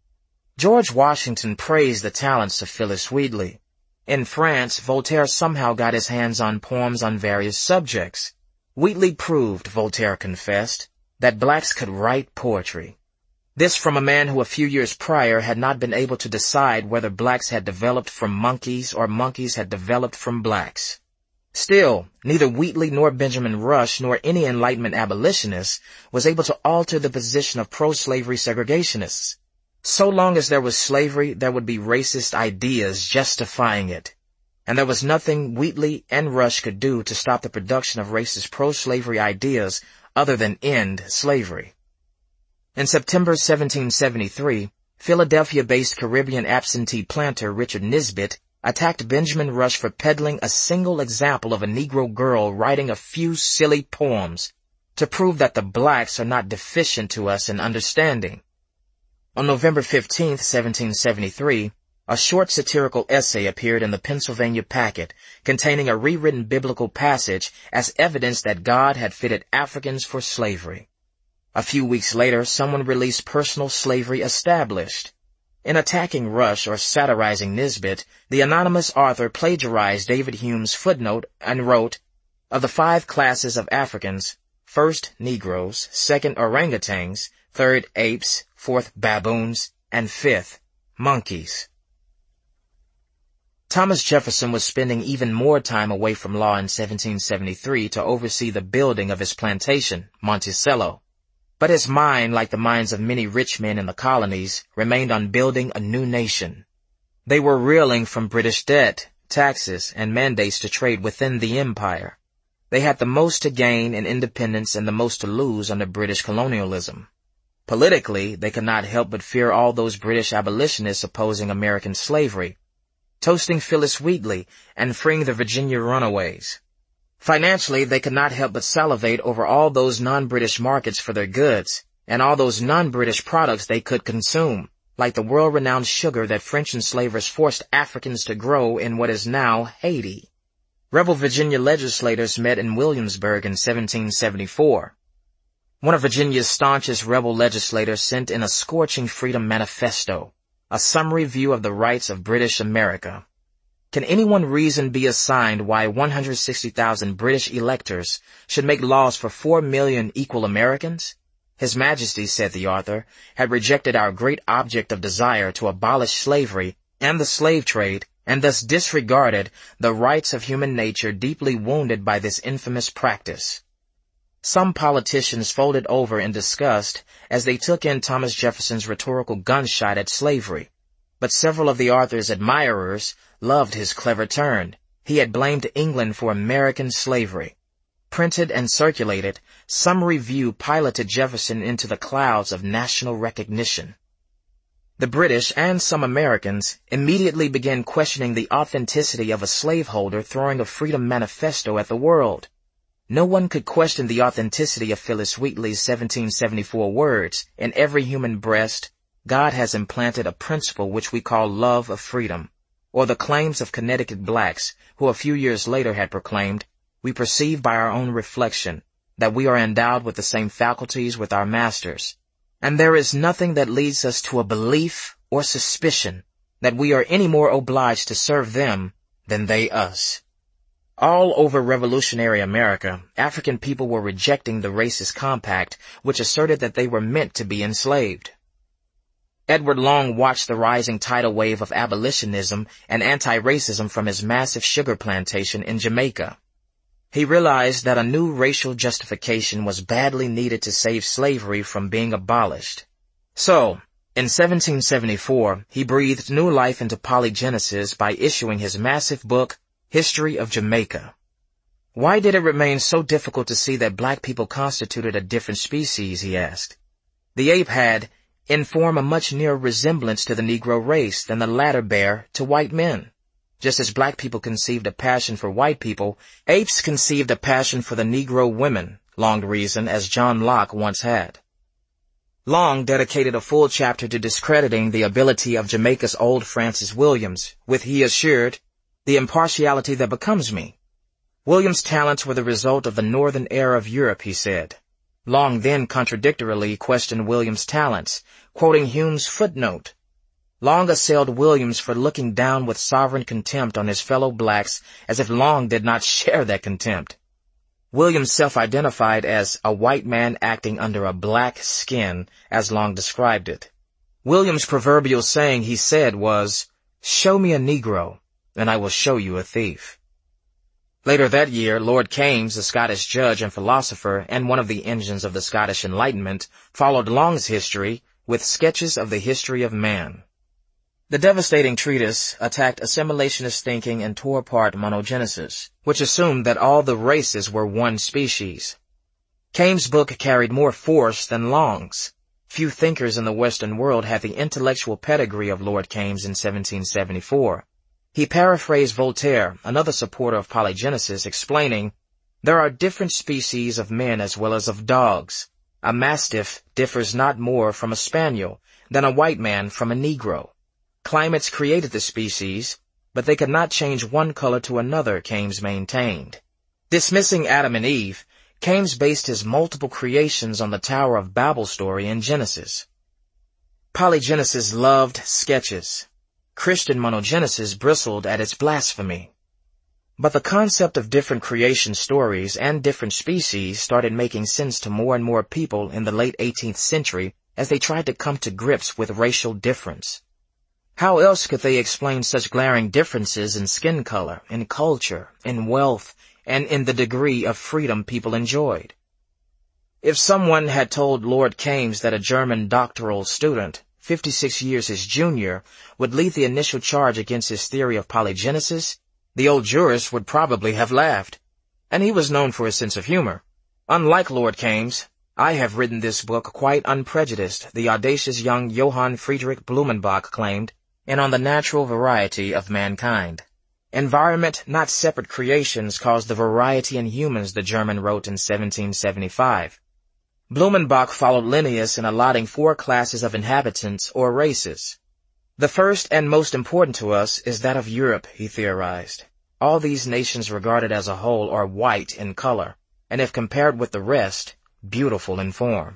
George Washington praised the talents of Phyllis Wheatley. In France, Voltaire somehow got his hands on poems on various subjects. Wheatley proved, Voltaire confessed, that blacks could write poetry. This from a man who a few years prior had not been able to decide whether blacks had developed from monkeys or monkeys had developed from blacks. Still, neither Wheatley nor Benjamin Rush nor any Enlightenment abolitionist was able to alter the position of pro-slavery segregationists. So long as there was slavery, there would be racist ideas justifying it. And there was nothing Wheatley and Rush could do to stop the production of racist pro-slavery ideas other than end slavery. In September seventeen seventy-three, Philadelphia-based Caribbean absentee planter Richard Nisbet attacked Benjamin Rush for peddling a single example of a Negro girl writing a few silly poems to prove that the blacks are not deficient to us in understanding. On November fifteenth, seventeen seventy-three, a short satirical essay appeared in the Pennsylvania Packet containing a rewritten biblical passage as evidence that God had fitted Africans for slavery. A few weeks later, someone released Personal Slavery Established. In attacking Rush or satirizing Nisbet, the anonymous author plagiarized David Hume's footnote and wrote, "Of the five classes of Africans, first Negroes, second orangutans, third apes, fourth baboons, and fifth monkeys." Thomas Jefferson was spending even more time away from law in seventeen seventy-three to oversee the building of his plantation, Monticello. But his mind, like the minds of many rich men in the colonies, remained on building a new nation. They were reeling from British debt, taxes, and mandates to trade within the empire. They had the most to gain in independence and the most to lose under British colonialism. Politically, they could not help but fear all those British abolitionists opposing American slavery, toasting Phyllis Wheatley and freeing the Virginia runaways. Financially, they could not help but salivate over all those non-British markets for their goods, and all those non-British products they could consume, like the world-renowned sugar that French enslavers forced Africans to grow in what is now Haiti. Rebel Virginia legislators met in Williamsburg in seventeen seventy-four. One of Virginia's staunchest rebel legislators sent in a scorching freedom manifesto, a summary view of the rights of British America. Can any one reason be assigned why one hundred sixty thousand British electors should make laws for four million equal Americans? His Majesty, said the author, had rejected our great object of desire to abolish slavery and the slave trade, and thus disregarded the rights of human nature deeply wounded by this infamous practice. Some politicians folded over in disgust as they took in Thomas Jefferson's rhetorical gunshot at slavery, but several of the author's admirers loved his clever turn. He had blamed England for American slavery. Printed and circulated, some review piloted Jefferson into the clouds of national recognition. The British and some Americans immediately began questioning the authenticity of a slaveholder throwing a freedom manifesto at the world. No one could question the authenticity of Phyllis Wheatley's seventeen seventy-four words, "In every human breast, God has implanted a principle which we call love of freedom," or the claims of Connecticut blacks, who a few years later had proclaimed, "We perceive by our own reflection that we are endowed with the same faculties with our masters, and there is nothing that leads us to a belief or suspicion that we are any more obliged to serve them than they us." All over revolutionary America, African people were rejecting the racist compact which asserted that they were meant to be enslaved. Edward Long watched the rising tidal wave of abolitionism and anti-racism from his massive sugar plantation in Jamaica. He realized that a new racial justification was badly needed to save slavery from being abolished. So, in seventeen seventy-four, he breathed new life into polygenesis by issuing his massive book, History of Jamaica. Why did it remain so difficult to see that black people constituted a different species, he asked. The ape had, in form, a much nearer resemblance to the Negro race than the latter bear to white men. Just as black people conceived a passion for white people, apes conceived a passion for the Negro women, Long reasoned, as John Locke once had. Long dedicated a full chapter to discrediting the ability of Jamaica's old Francis Williams, with, he assured, the impartiality that becomes me. Williams' talents were the result of the northern era of Europe, he said. Long then contradictorily questioned Williams' talents, quoting Hume's footnote. Long assailed Williams for looking down with sovereign contempt on his fellow blacks as if Long did not share that contempt. Williams self-identified as a white man acting under a black skin, as Long described it. Williams' proverbial saying, he said, was, "Show me a Negro, and I will show you a thief." Later that year, Lord Keynes, the Scottish judge and philosopher and one of the engines of the Scottish Enlightenment, followed Long's history with sketches of the history of man. The devastating treatise attacked assimilationist thinking and tore apart monogenesis, which assumed that all the races were one species. Keynes' book carried more force than Long's. Few thinkers in the Western world had the intellectual pedigree of Lord Keynes in seventeen seventy-four. He paraphrased Voltaire, another supporter of polygenesis, explaining, "There are different species of men as well as of dogs. A mastiff differs not more from a spaniel than a white man from a Negro. Climates created the species, but they could not change one color to another," Keynes maintained. Dismissing Adam and Eve, Keynes based his multiple creations on the Tower of Babel story in Genesis. Polygenesis loved sketches. Christian monogenesis bristled at its blasphemy. But the concept of different creation stories and different species started making sense to more and more people in the late eighteenth century as they tried to come to grips with racial difference. How else could they explain such glaring differences in skin color, in culture, in wealth, and in the degree of freedom people enjoyed? If someone had told Lord Keynes that a German doctoral student, fifty-six years his junior, would lead the initial charge against his theory of polygenesis, the old jurist would probably have laughed. And he was known for his sense of humor. Unlike Lord Keynes, I have written this book quite unprejudiced, the audacious young Johann Friedrich Blumenbach claimed, and on the natural variety of mankind. Environment, not separate creations, caused the variety in humans, the German wrote in seventeen seventy-five. Blumenbach followed Linnaeus in allotting four classes of inhabitants or races. The first and most important to us is that of Europe, he theorized. All these nations regarded as a whole are white in color, and if compared with the rest, beautiful in form.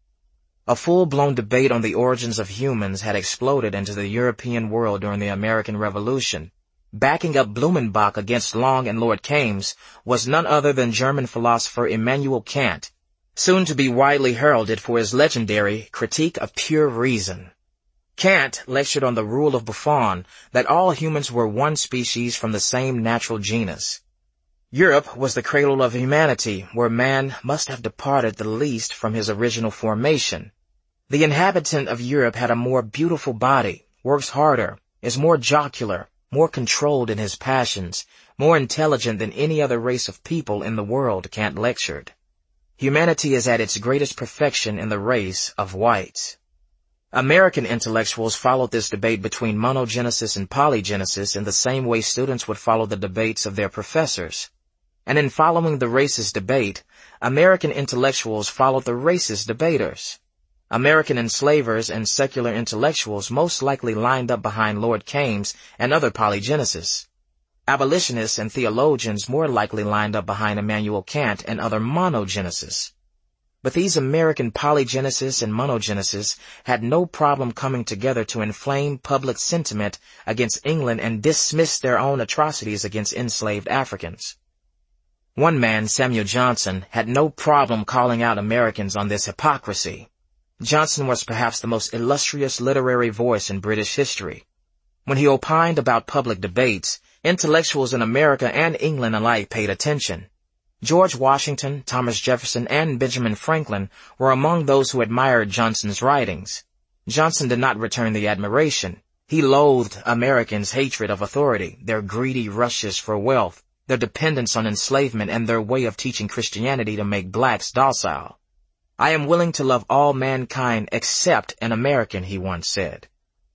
A full-blown debate on the origins of humans had exploded into the European world during the American Revolution. Backing up Blumenbach against Long and Lord Keynes was none other than German philosopher Immanuel Kant, soon to be widely heralded for his legendary Critique of Pure Reason. Kant lectured on the rule of Buffon that all humans were one species from the same natural genus. Europe was the cradle of humanity, where man must have departed the least from his original formation. The inhabitant of Europe had a more beautiful body, works harder, is more jocular, more controlled in his passions, more intelligent than any other race of people in the world, Kant lectured. Humanity is at its greatest perfection in the race of whites. American intellectuals followed this debate between monogenesis and polygenesis in the same way students would follow the debates of their professors. And in following the racist debate, American intellectuals followed the racist debaters. American enslavers and secular intellectuals most likely lined up behind Lord Keynes and other polygenicists. Abolitionists and theologians more likely lined up behind Immanuel Kant and other monogenicists. But these American polygenicists and monogenicists had no problem coming together to inflame public sentiment against England and dismiss their own atrocities against enslaved Africans. One man, Samuel Johnson, had no problem calling out Americans on this hypocrisy. Johnson was perhaps the most illustrious literary voice in British history. When he opined about public debates, intellectuals in America and England alike paid attention. George Washington, Thomas Jefferson, and Benjamin Franklin were among those who admired Johnson's writings. Johnson did not return the admiration. He loathed Americans' hatred of authority, their greedy rushes for wealth, their dependence on enslavement, and their way of teaching Christianity to make blacks docile. "I am willing to love all mankind except an American," he once said.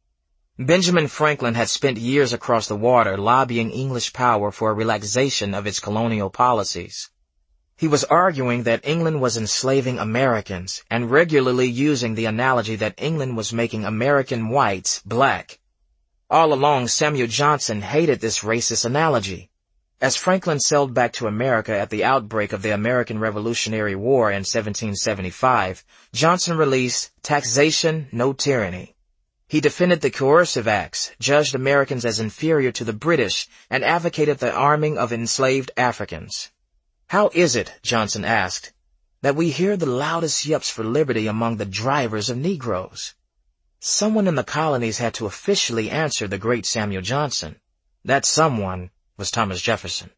Benjamin Franklin had spent years across the water lobbying English power for a relaxation of its colonial policies. He was arguing that England was enslaving Americans and regularly using the analogy that England was making American whites black. All along, Samuel Johnson hated this racist analogy. As Franklin sailed back to America at the outbreak of the American Revolutionary War in seventeen seventy-five, Johnson released Taxation, No Tyranny. He defended the coercive acts, judged Americans as inferior to the British, and advocated the arming of enslaved Africans. "How is it," Johnson asked, "that we hear the loudest yelps for liberty among the drivers of Negroes?" Someone in the colonies had to officially answer the great Samuel Johnson. That someone was Thomas Jefferson.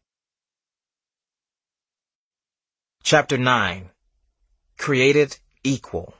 Chapter nine. Created Equal.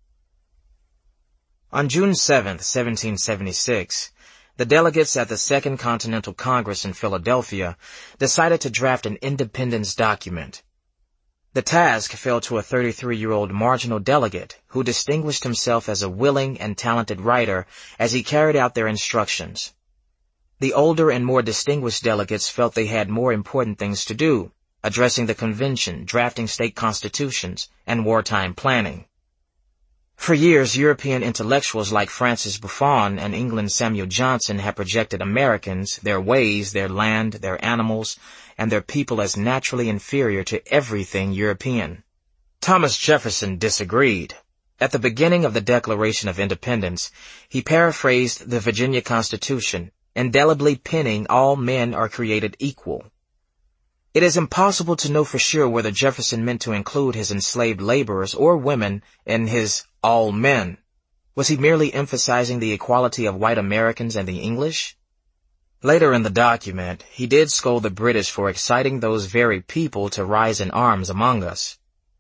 On June seventh, seventeen seventy-six, the delegates at the Second Continental Congress in Philadelphia decided to draft an independence document. The task fell to a thirty-three-year-old marginal delegate who distinguished himself as a willing and talented writer as he carried out their instructions. The older and more distinguished delegates felt they had more important things to do, addressing the convention, drafting state constitutions, and wartime planning. For years, European intellectuals like Francis Buffon and England's Samuel Johnson had projected Americans, their ways, their land, their animals, and their people as naturally inferior to everything European. Thomas Jefferson disagreed. At the beginning of the Declaration of Independence, he paraphrased the Virginia Constitution, indelibly penning all men are created equal. It is impossible to know for sure whether Jefferson meant to include his enslaved laborers or women in his all men. Was he merely emphasizing the equality of white Americans and the English? Later in the document, he did scold the British for exciting those very people to rise in arms among us.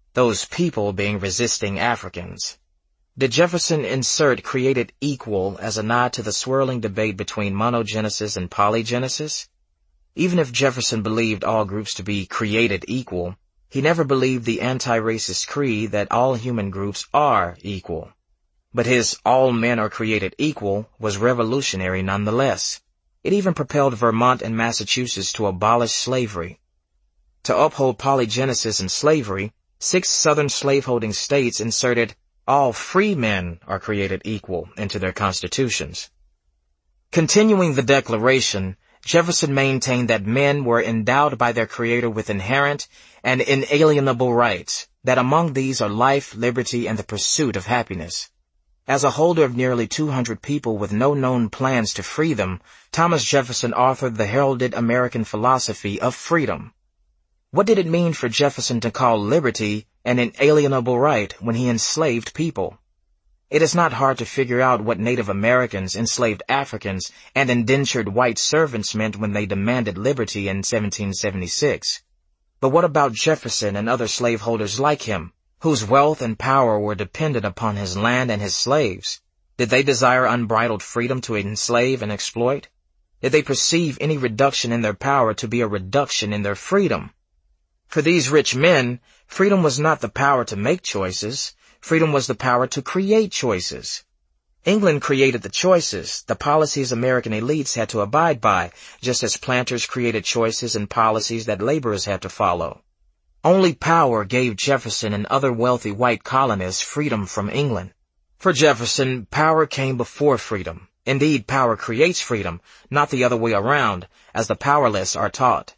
those people being resisting Africans. Did Jefferson insert created equal as a nod to the swirling debate between monogenesis and polygenesis? Even if Jefferson believed all groups to be created equal, he never believed the anti-racist creed that all human groups are equal. But his all men are created equal was revolutionary nonetheless. It even propelled Vermont and Massachusetts to abolish slavery. To uphold polygenesis and slavery, six southern slaveholding states inserted all free men are created equal into their constitutions. Continuing the Declaration, Jefferson maintained that men were endowed by their Creator with inherent and inalienable rights, that among these are life, liberty, and the pursuit of happiness. As a holder of nearly two hundred people with no known plans to free them, Thomas Jefferson authored the heralded American philosophy of freedom. What did it mean for Jefferson to call liberty an inalienable right when he enslaved people? It is not hard to figure out what Native Americans, enslaved Africans, and indentured white servants meant when they demanded liberty in seventeen seventy-six. But what about Jefferson and other slaveholders like him, whose wealth and power were dependent upon his land and his slaves? Did they desire unbridled freedom to enslave and exploit? Did they perceive any reduction in their power to be a reduction in their freedom? For these rich men, freedom was not the power to make choices. Freedom was the power to create choices. England created the choices, the policies American elites had to abide by, just as planters created choices and policies that laborers had to follow. Only power gave Jefferson and other wealthy white colonists freedom from England. For Jefferson, power came before freedom. Indeed, power creates freedom, not the other way around, as the powerless are taught.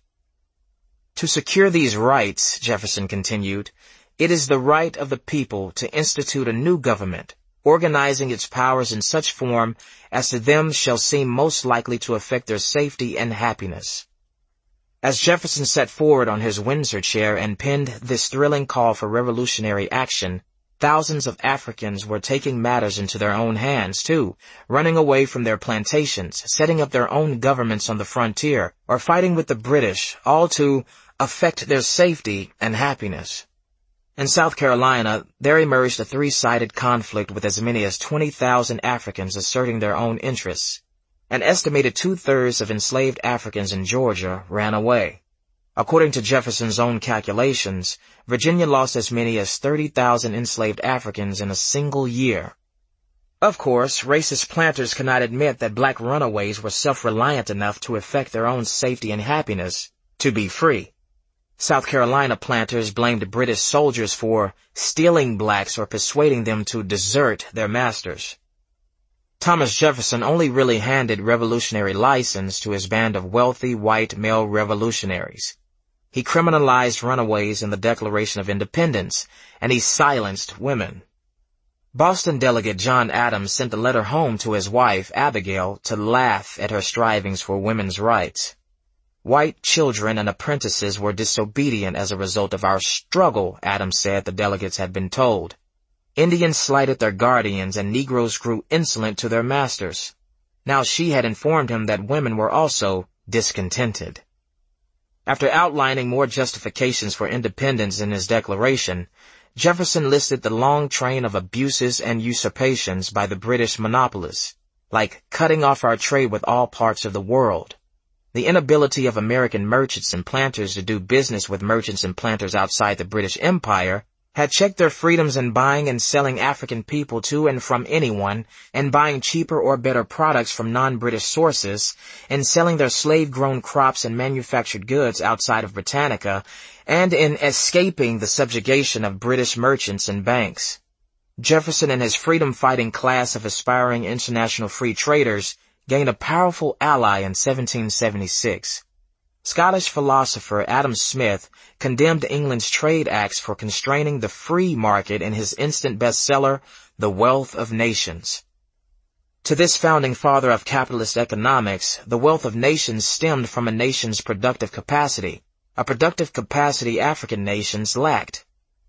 To secure these rights, Jefferson continued, it is the right of the people to institute a new government, organizing its powers in such form as to them shall seem most likely to affect their safety and happiness. As Jefferson sat forward on his Windsor chair and penned this thrilling call for revolutionary action, thousands of Africans were taking matters into their own hands, too, running away from their plantations, setting up their own governments on the frontier, or fighting with the British, all to affect their safety and happiness. In South Carolina, there emerged a three-sided conflict with as many as twenty thousand Africans asserting their own interests. An estimated two-thirds of enslaved Africans in Georgia ran away. According to Jefferson's own calculations, Virginia lost as many as thirty thousand enslaved Africans in a single year. Of course, racist planters could not admit that black runaways were self-reliant enough to effect their own safety and happiness, to be free. South Carolina planters blamed British soldiers for stealing blacks or persuading them to desert their masters. Thomas Jefferson only really handed revolutionary license to his band of wealthy white male revolutionaries. He criminalized runaways in the Declaration of Independence, and he silenced women. Boston delegate John Adams sent a letter home to his wife, Abigail, to laugh at her strivings for women's rights. White children and apprentices were disobedient as a result of our struggle, Adams said the delegates had been told. Indians slighted their guardians and Negroes grew insolent to their masters. Now she had informed him that women were also discontented. After outlining more justifications for independence in his declaration, Jefferson listed the long train of abuses and usurpations by the British monopolists, like cutting off our trade with all parts of the world. The inability of American merchants and planters to do business with merchants and planters outside the British Empire had checked their freedoms in buying and selling African people to and from anyone, and buying cheaper or better products from non-British sources, and selling their slave-grown crops and manufactured goods outside of Britannica, and in escaping the subjugation of British merchants and banks. Jefferson and his freedom-fighting class of aspiring international free traders gained a powerful ally in seventeen seventy-six. Scottish philosopher Adam Smith condemned England's trade acts for constraining the free market in his instant bestseller, The Wealth of Nations. To this founding father of capitalist economics, the wealth of nations stemmed from a nation's productive capacity, a productive capacity African nations lacked.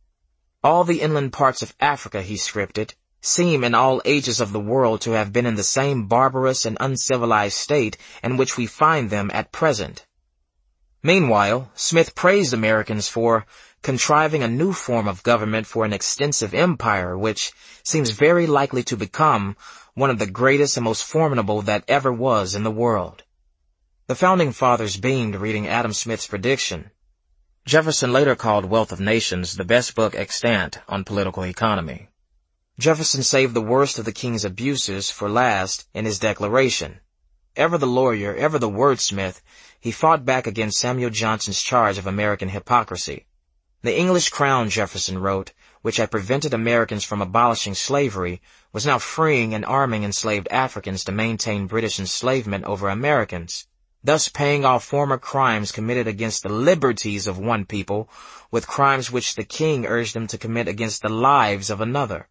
All the inland parts of Africa, he scripted, seem in all ages of the world to have been in the same barbarous and uncivilized state in which we find them at present. Meanwhile, Smith praised Americans for contriving a new form of government for an extensive empire which seems very likely to become one of the greatest and most formidable that ever was in the world. The Founding Fathers beamed reading Adam Smith's prediction. Jefferson later called Wealth of Nations the best book extant on political economy. Jefferson saved the worst of the king's abuses for last in his declaration. Ever the lawyer, ever the wordsmith, he fought back against Samuel Johnson's charge of American hypocrisy. The English crown, Jefferson wrote, which had prevented Americans from abolishing slavery, was now freeing and arming enslaved Africans to maintain British enslavement over Americans, thus paying off former crimes committed against the liberties of one people with crimes which the king urged them to commit against the lives of another.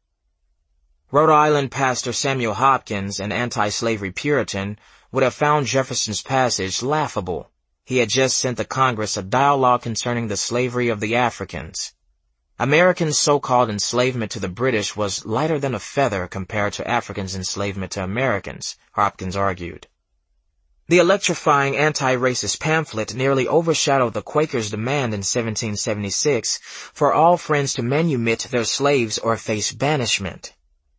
Rhode Island pastor Samuel Hopkins, an anti-slavery Puritan, would have found Jefferson's passage laughable. He had just sent the Congress a dialogue concerning the slavery of the Africans. Americans' so-called enslavement to the British was lighter than a feather compared to Africans' enslavement to Americans, Hopkins argued. The electrifying anti-racist pamphlet nearly overshadowed the Quakers' demand in seventeen seventy-six for all friends to manumit their slaves or face banishment.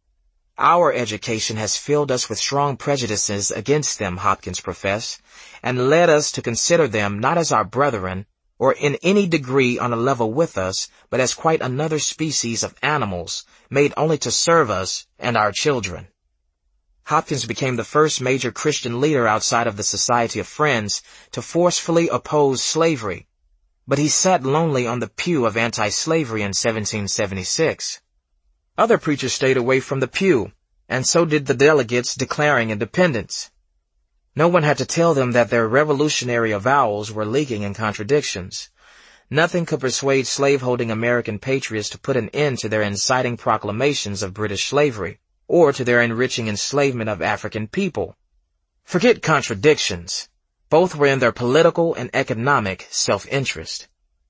Our education has filled us with strong prejudices against them, Hopkins professed, and led us to consider them not as our brethren, or in any degree on a level with us, but as quite another species of animals, made only to serve us and our children. Hopkins became the first major Christian leader outside of the Society of Friends to forcefully oppose slavery, but he sat lonely on the pew of anti-slavery in seventeen seventy-six. Other preachers stayed away from the pew, and so did the delegates declaring independence. No one had to tell them that their revolutionary avowals were leaking in contradictions. Nothing could persuade slaveholding American patriots to put an end to their inciting proclamations of British slavery, or to their enriching enslavement of African people. Forget contradictions. Both were in their political and economic self-interest.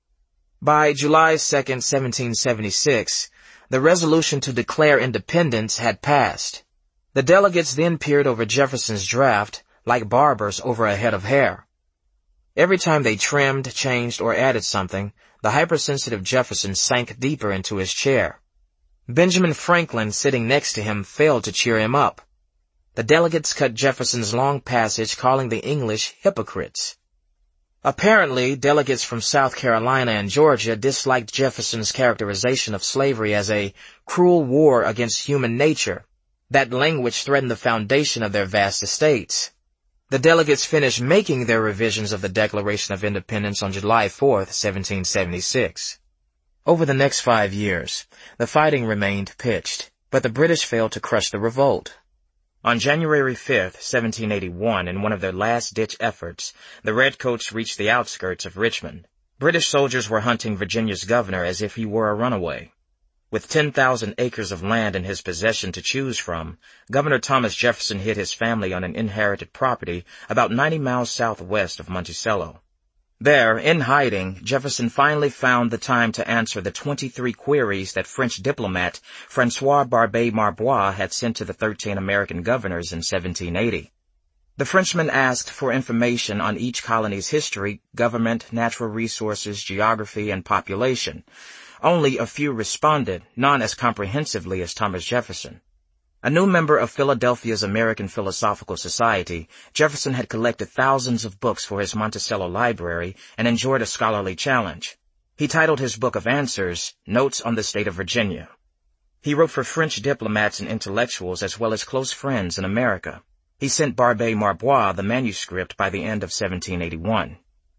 By July second, seventeen seventy-six, the resolution to declare independence had passed. The delegates then peered over Jefferson's draft like barbers over a head of hair. Every time they trimmed, changed, or added something, the hypersensitive Jefferson sank deeper into his chair. Benjamin Franklin, sitting next to him, failed to cheer him up. The delegates cut Jefferson's long passage, calling the English hypocrites. Apparently, delegates from South Carolina and Georgia disliked Jefferson's characterization of slavery as a cruel war against human nature. That language threatened the foundation of their vast estates. The delegates finished making their revisions of the Declaration of Independence on July fourth, seventeen seventy-six. Over the next five years, the fighting remained pitched, but the British failed to crush the revolt. On January fifth, seventeen eighty-one, in one of their last-ditch efforts, the Redcoats reached the outskirts of Richmond. British soldiers were hunting Virginia's governor as if he were a runaway. With ten thousand acres of land in his possession to choose from, Governor Thomas Jefferson hid his family on an inherited property about ninety miles southwest of Monticello. There, in hiding, Jefferson finally found the time to answer the twenty-three queries that French diplomat François Barbé-Marbois had sent to the thirteen American governors in seventeen eighty. The Frenchman asked for information on each colony's history, government, natural resources, geography, and population. Only a few responded, none as comprehensively as Thomas Jefferson. A new member of Philadelphia's American Philosophical Society, Jefferson had collected thousands of books for his Monticello library and enjoyed a scholarly challenge. He titled his book of answers, Notes on the State of Virginia. He wrote for French diplomats and intellectuals as well as close friends in America. He sent Barbé-Marbois the manuscript by the end of seventeen eighty-one.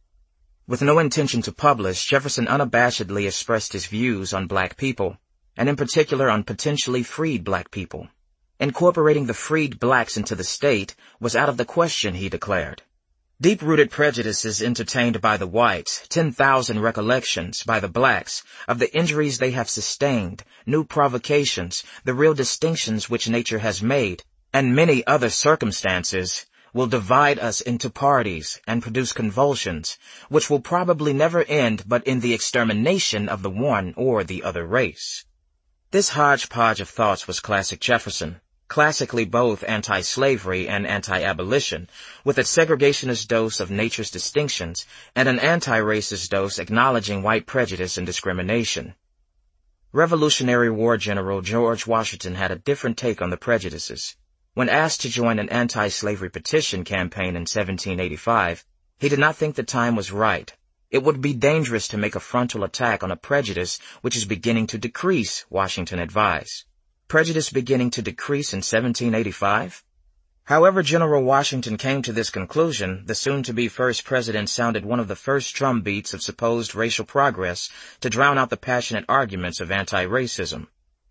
With no intention to publish, Jefferson unabashedly expressed his views on black people, and in particular on potentially freed black people. Incorporating the freed blacks into the state was out of the question, he declared. Deep-rooted prejudices entertained by the whites, ten thousand recollections by the blacks of the injuries they have sustained, new provocations, the real distinctions which nature has made, and many other circumstances, will divide us into parties and produce convulsions, which will probably never end but in the extermination of the one or the other race. This hodgepodge of thoughts was classic Jefferson, classically both anti-slavery and anti-abolition, with its segregationist dose of nature's distinctions and an anti-racist dose acknowledging white prejudice and discrimination. Revolutionary War General George Washington had a different take on the prejudices. When asked to join an anti-slavery petition campaign in seventeen eighty-five, he did not think the time was right. It would be dangerous to make a frontal attack on a prejudice which is beginning to decrease, Washington advised. Prejudice beginning to decrease in seventeen eighty-five? However General Washington came to this conclusion, the soon-to-be first president sounded one of the first drum beats of supposed racial progress to drown out the passionate arguments of anti-racism.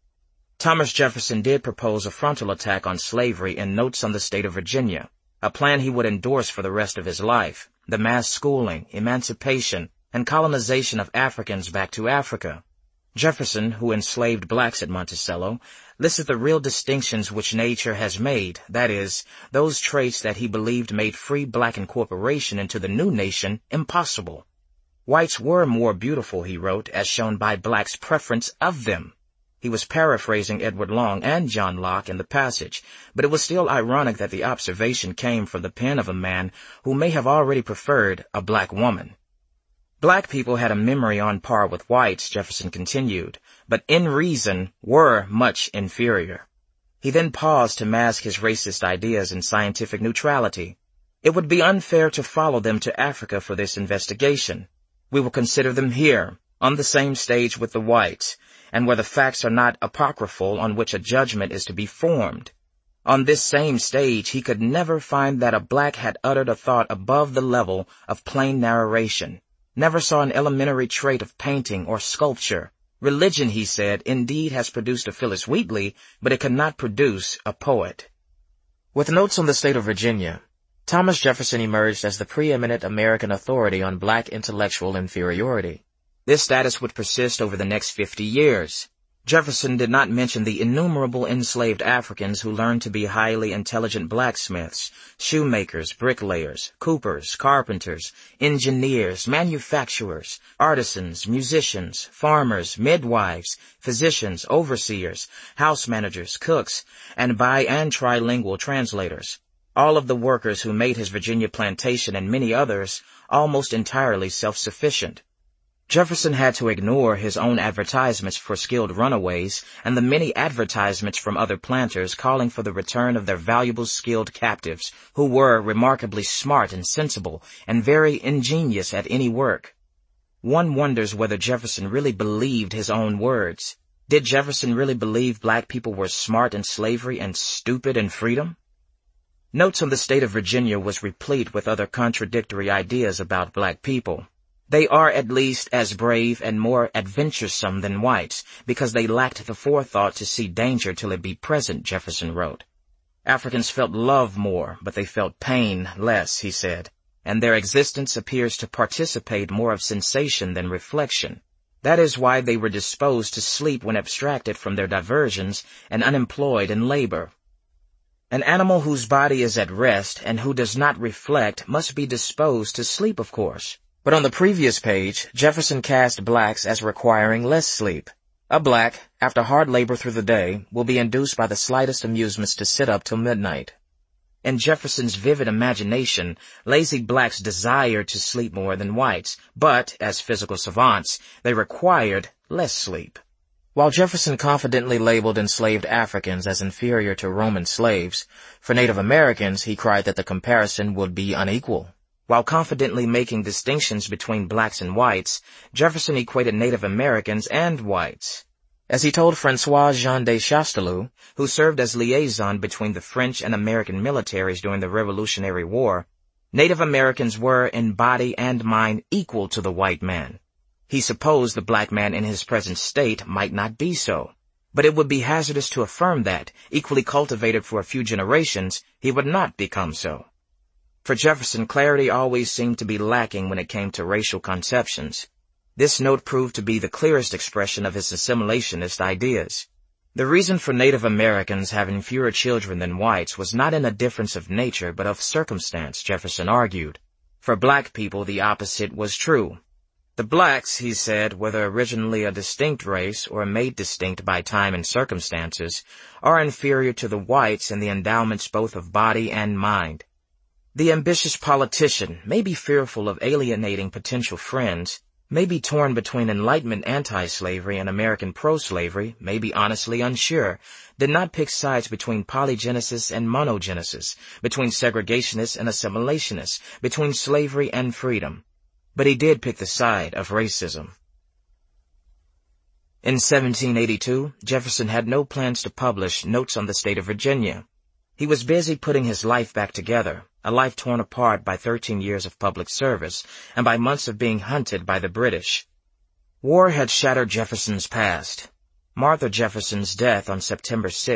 Thomas Jefferson did propose a frontal attack on slavery in Notes on the State of Virginia, a plan he would endorse for the rest of his life, the mass schooling, emancipation, and colonization of Africans back to Africa. Jefferson, who enslaved blacks at Monticello, listed the real distinctions which nature has made, that is, those traits that he believed made free black incorporation into the new nation impossible. Whites were more beautiful, he wrote, as shown by blacks' preference of them. He was paraphrasing Edward Long and John Locke in the passage, but it was still ironic that the observation came from the pen of a man who may have already preferred a black woman. Black people had a memory on par with whites, Jefferson continued, but in reason were much inferior. He then paused to mask his racist ideas in scientific neutrality. It would be unfair to follow them to Africa for this investigation. We will consider them here, on the same stage with the whites, and where the facts are not apocryphal on which a judgment is to be formed. On this same stage he could never find that a black had uttered a thought above the level of plain narration. Never saw an elementary trait of painting or sculpture. Religion, he said, indeed has produced a Phyllis Wheatley, but it cannot produce a poet. With Notes on the State of Virginia, Thomas Jefferson emerged as the preeminent American authority on black intellectual inferiority. This status would persist over the next fifty years. Jefferson did not mention the innumerable enslaved Africans who learned to be highly intelligent blacksmiths, shoemakers, bricklayers, coopers, carpenters, engineers, manufacturers, artisans, musicians, farmers, midwives, physicians, overseers, house managers, cooks, and bi- and trilingual translators. All of the workers who made his Virginia plantation and many others almost entirely self-sufficient. Jefferson had to ignore his own advertisements for skilled runaways and the many advertisements from other planters calling for the return of their valuable skilled captives, who were remarkably smart and sensible and very ingenious at any work. One wonders whether Jefferson really believed his own words. Did Jefferson really believe black people were smart in slavery and stupid in freedom? Notes on the State of Virginia was replete with other contradictory ideas about black people. They are at least as brave and more adventuresome than whites, because they lacked the forethought to see danger till it be present, Jefferson wrote. Africans felt love more, but they felt pain less, he said, and their existence appears to participate more of sensation than reflection. That is why they were disposed to sleep when abstracted from their diversions and unemployed in labor. An animal whose body is at rest and who does not reflect must be disposed to sleep, of course. But on the previous page, Jefferson cast blacks as requiring less sleep. A black, after hard labor through the day, will be induced by the slightest amusements to sit up till midnight. In Jefferson's vivid imagination, lazy blacks desired to sleep more than whites, but, as physical savants, they required less sleep. While Jefferson confidently labeled enslaved Africans as inferior to Roman slaves, for Native Americans he cried that the comparison would be unequal. While confidently making distinctions between blacks and whites, Jefferson equated Native Americans and whites. As he told François-Jean de Chastellux, who served as liaison between the French and American militaries during the Revolutionary War, Native Americans were in body and mind equal to the white man. He supposed the black man in his present state might not be so, but it would be hazardous to affirm that, equally cultivated for a few generations, he would not become so. For Jefferson, clarity always seemed to be lacking when it came to racial conceptions. This note proved to be the clearest expression of his assimilationist ideas. The reason for Native Americans having fewer children than whites was not in a difference of nature but of circumstance, Jefferson argued. For black people the opposite was true. The blacks, he said, whether originally a distinct race or made distinct by time and circumstances, are inferior to the whites in the endowments both of body and mind. The ambitious politician may be fearful of alienating potential friends, may be torn between Enlightenment anti-slavery and American pro-slavery, may be honestly unsure, did not pick sides between polygenesis and monogenesis, between segregationists and assimilationists, between slavery and freedom. But he did pick the side of racism. In seventeen eighty-two, Jefferson had no plans to publish Notes on the State of Virginia. He was busy putting his life back together, a life torn apart by thirteen years of public service and by months of being hunted by the British. War had shattered Jefferson's past. Martha Jefferson's death on September sixth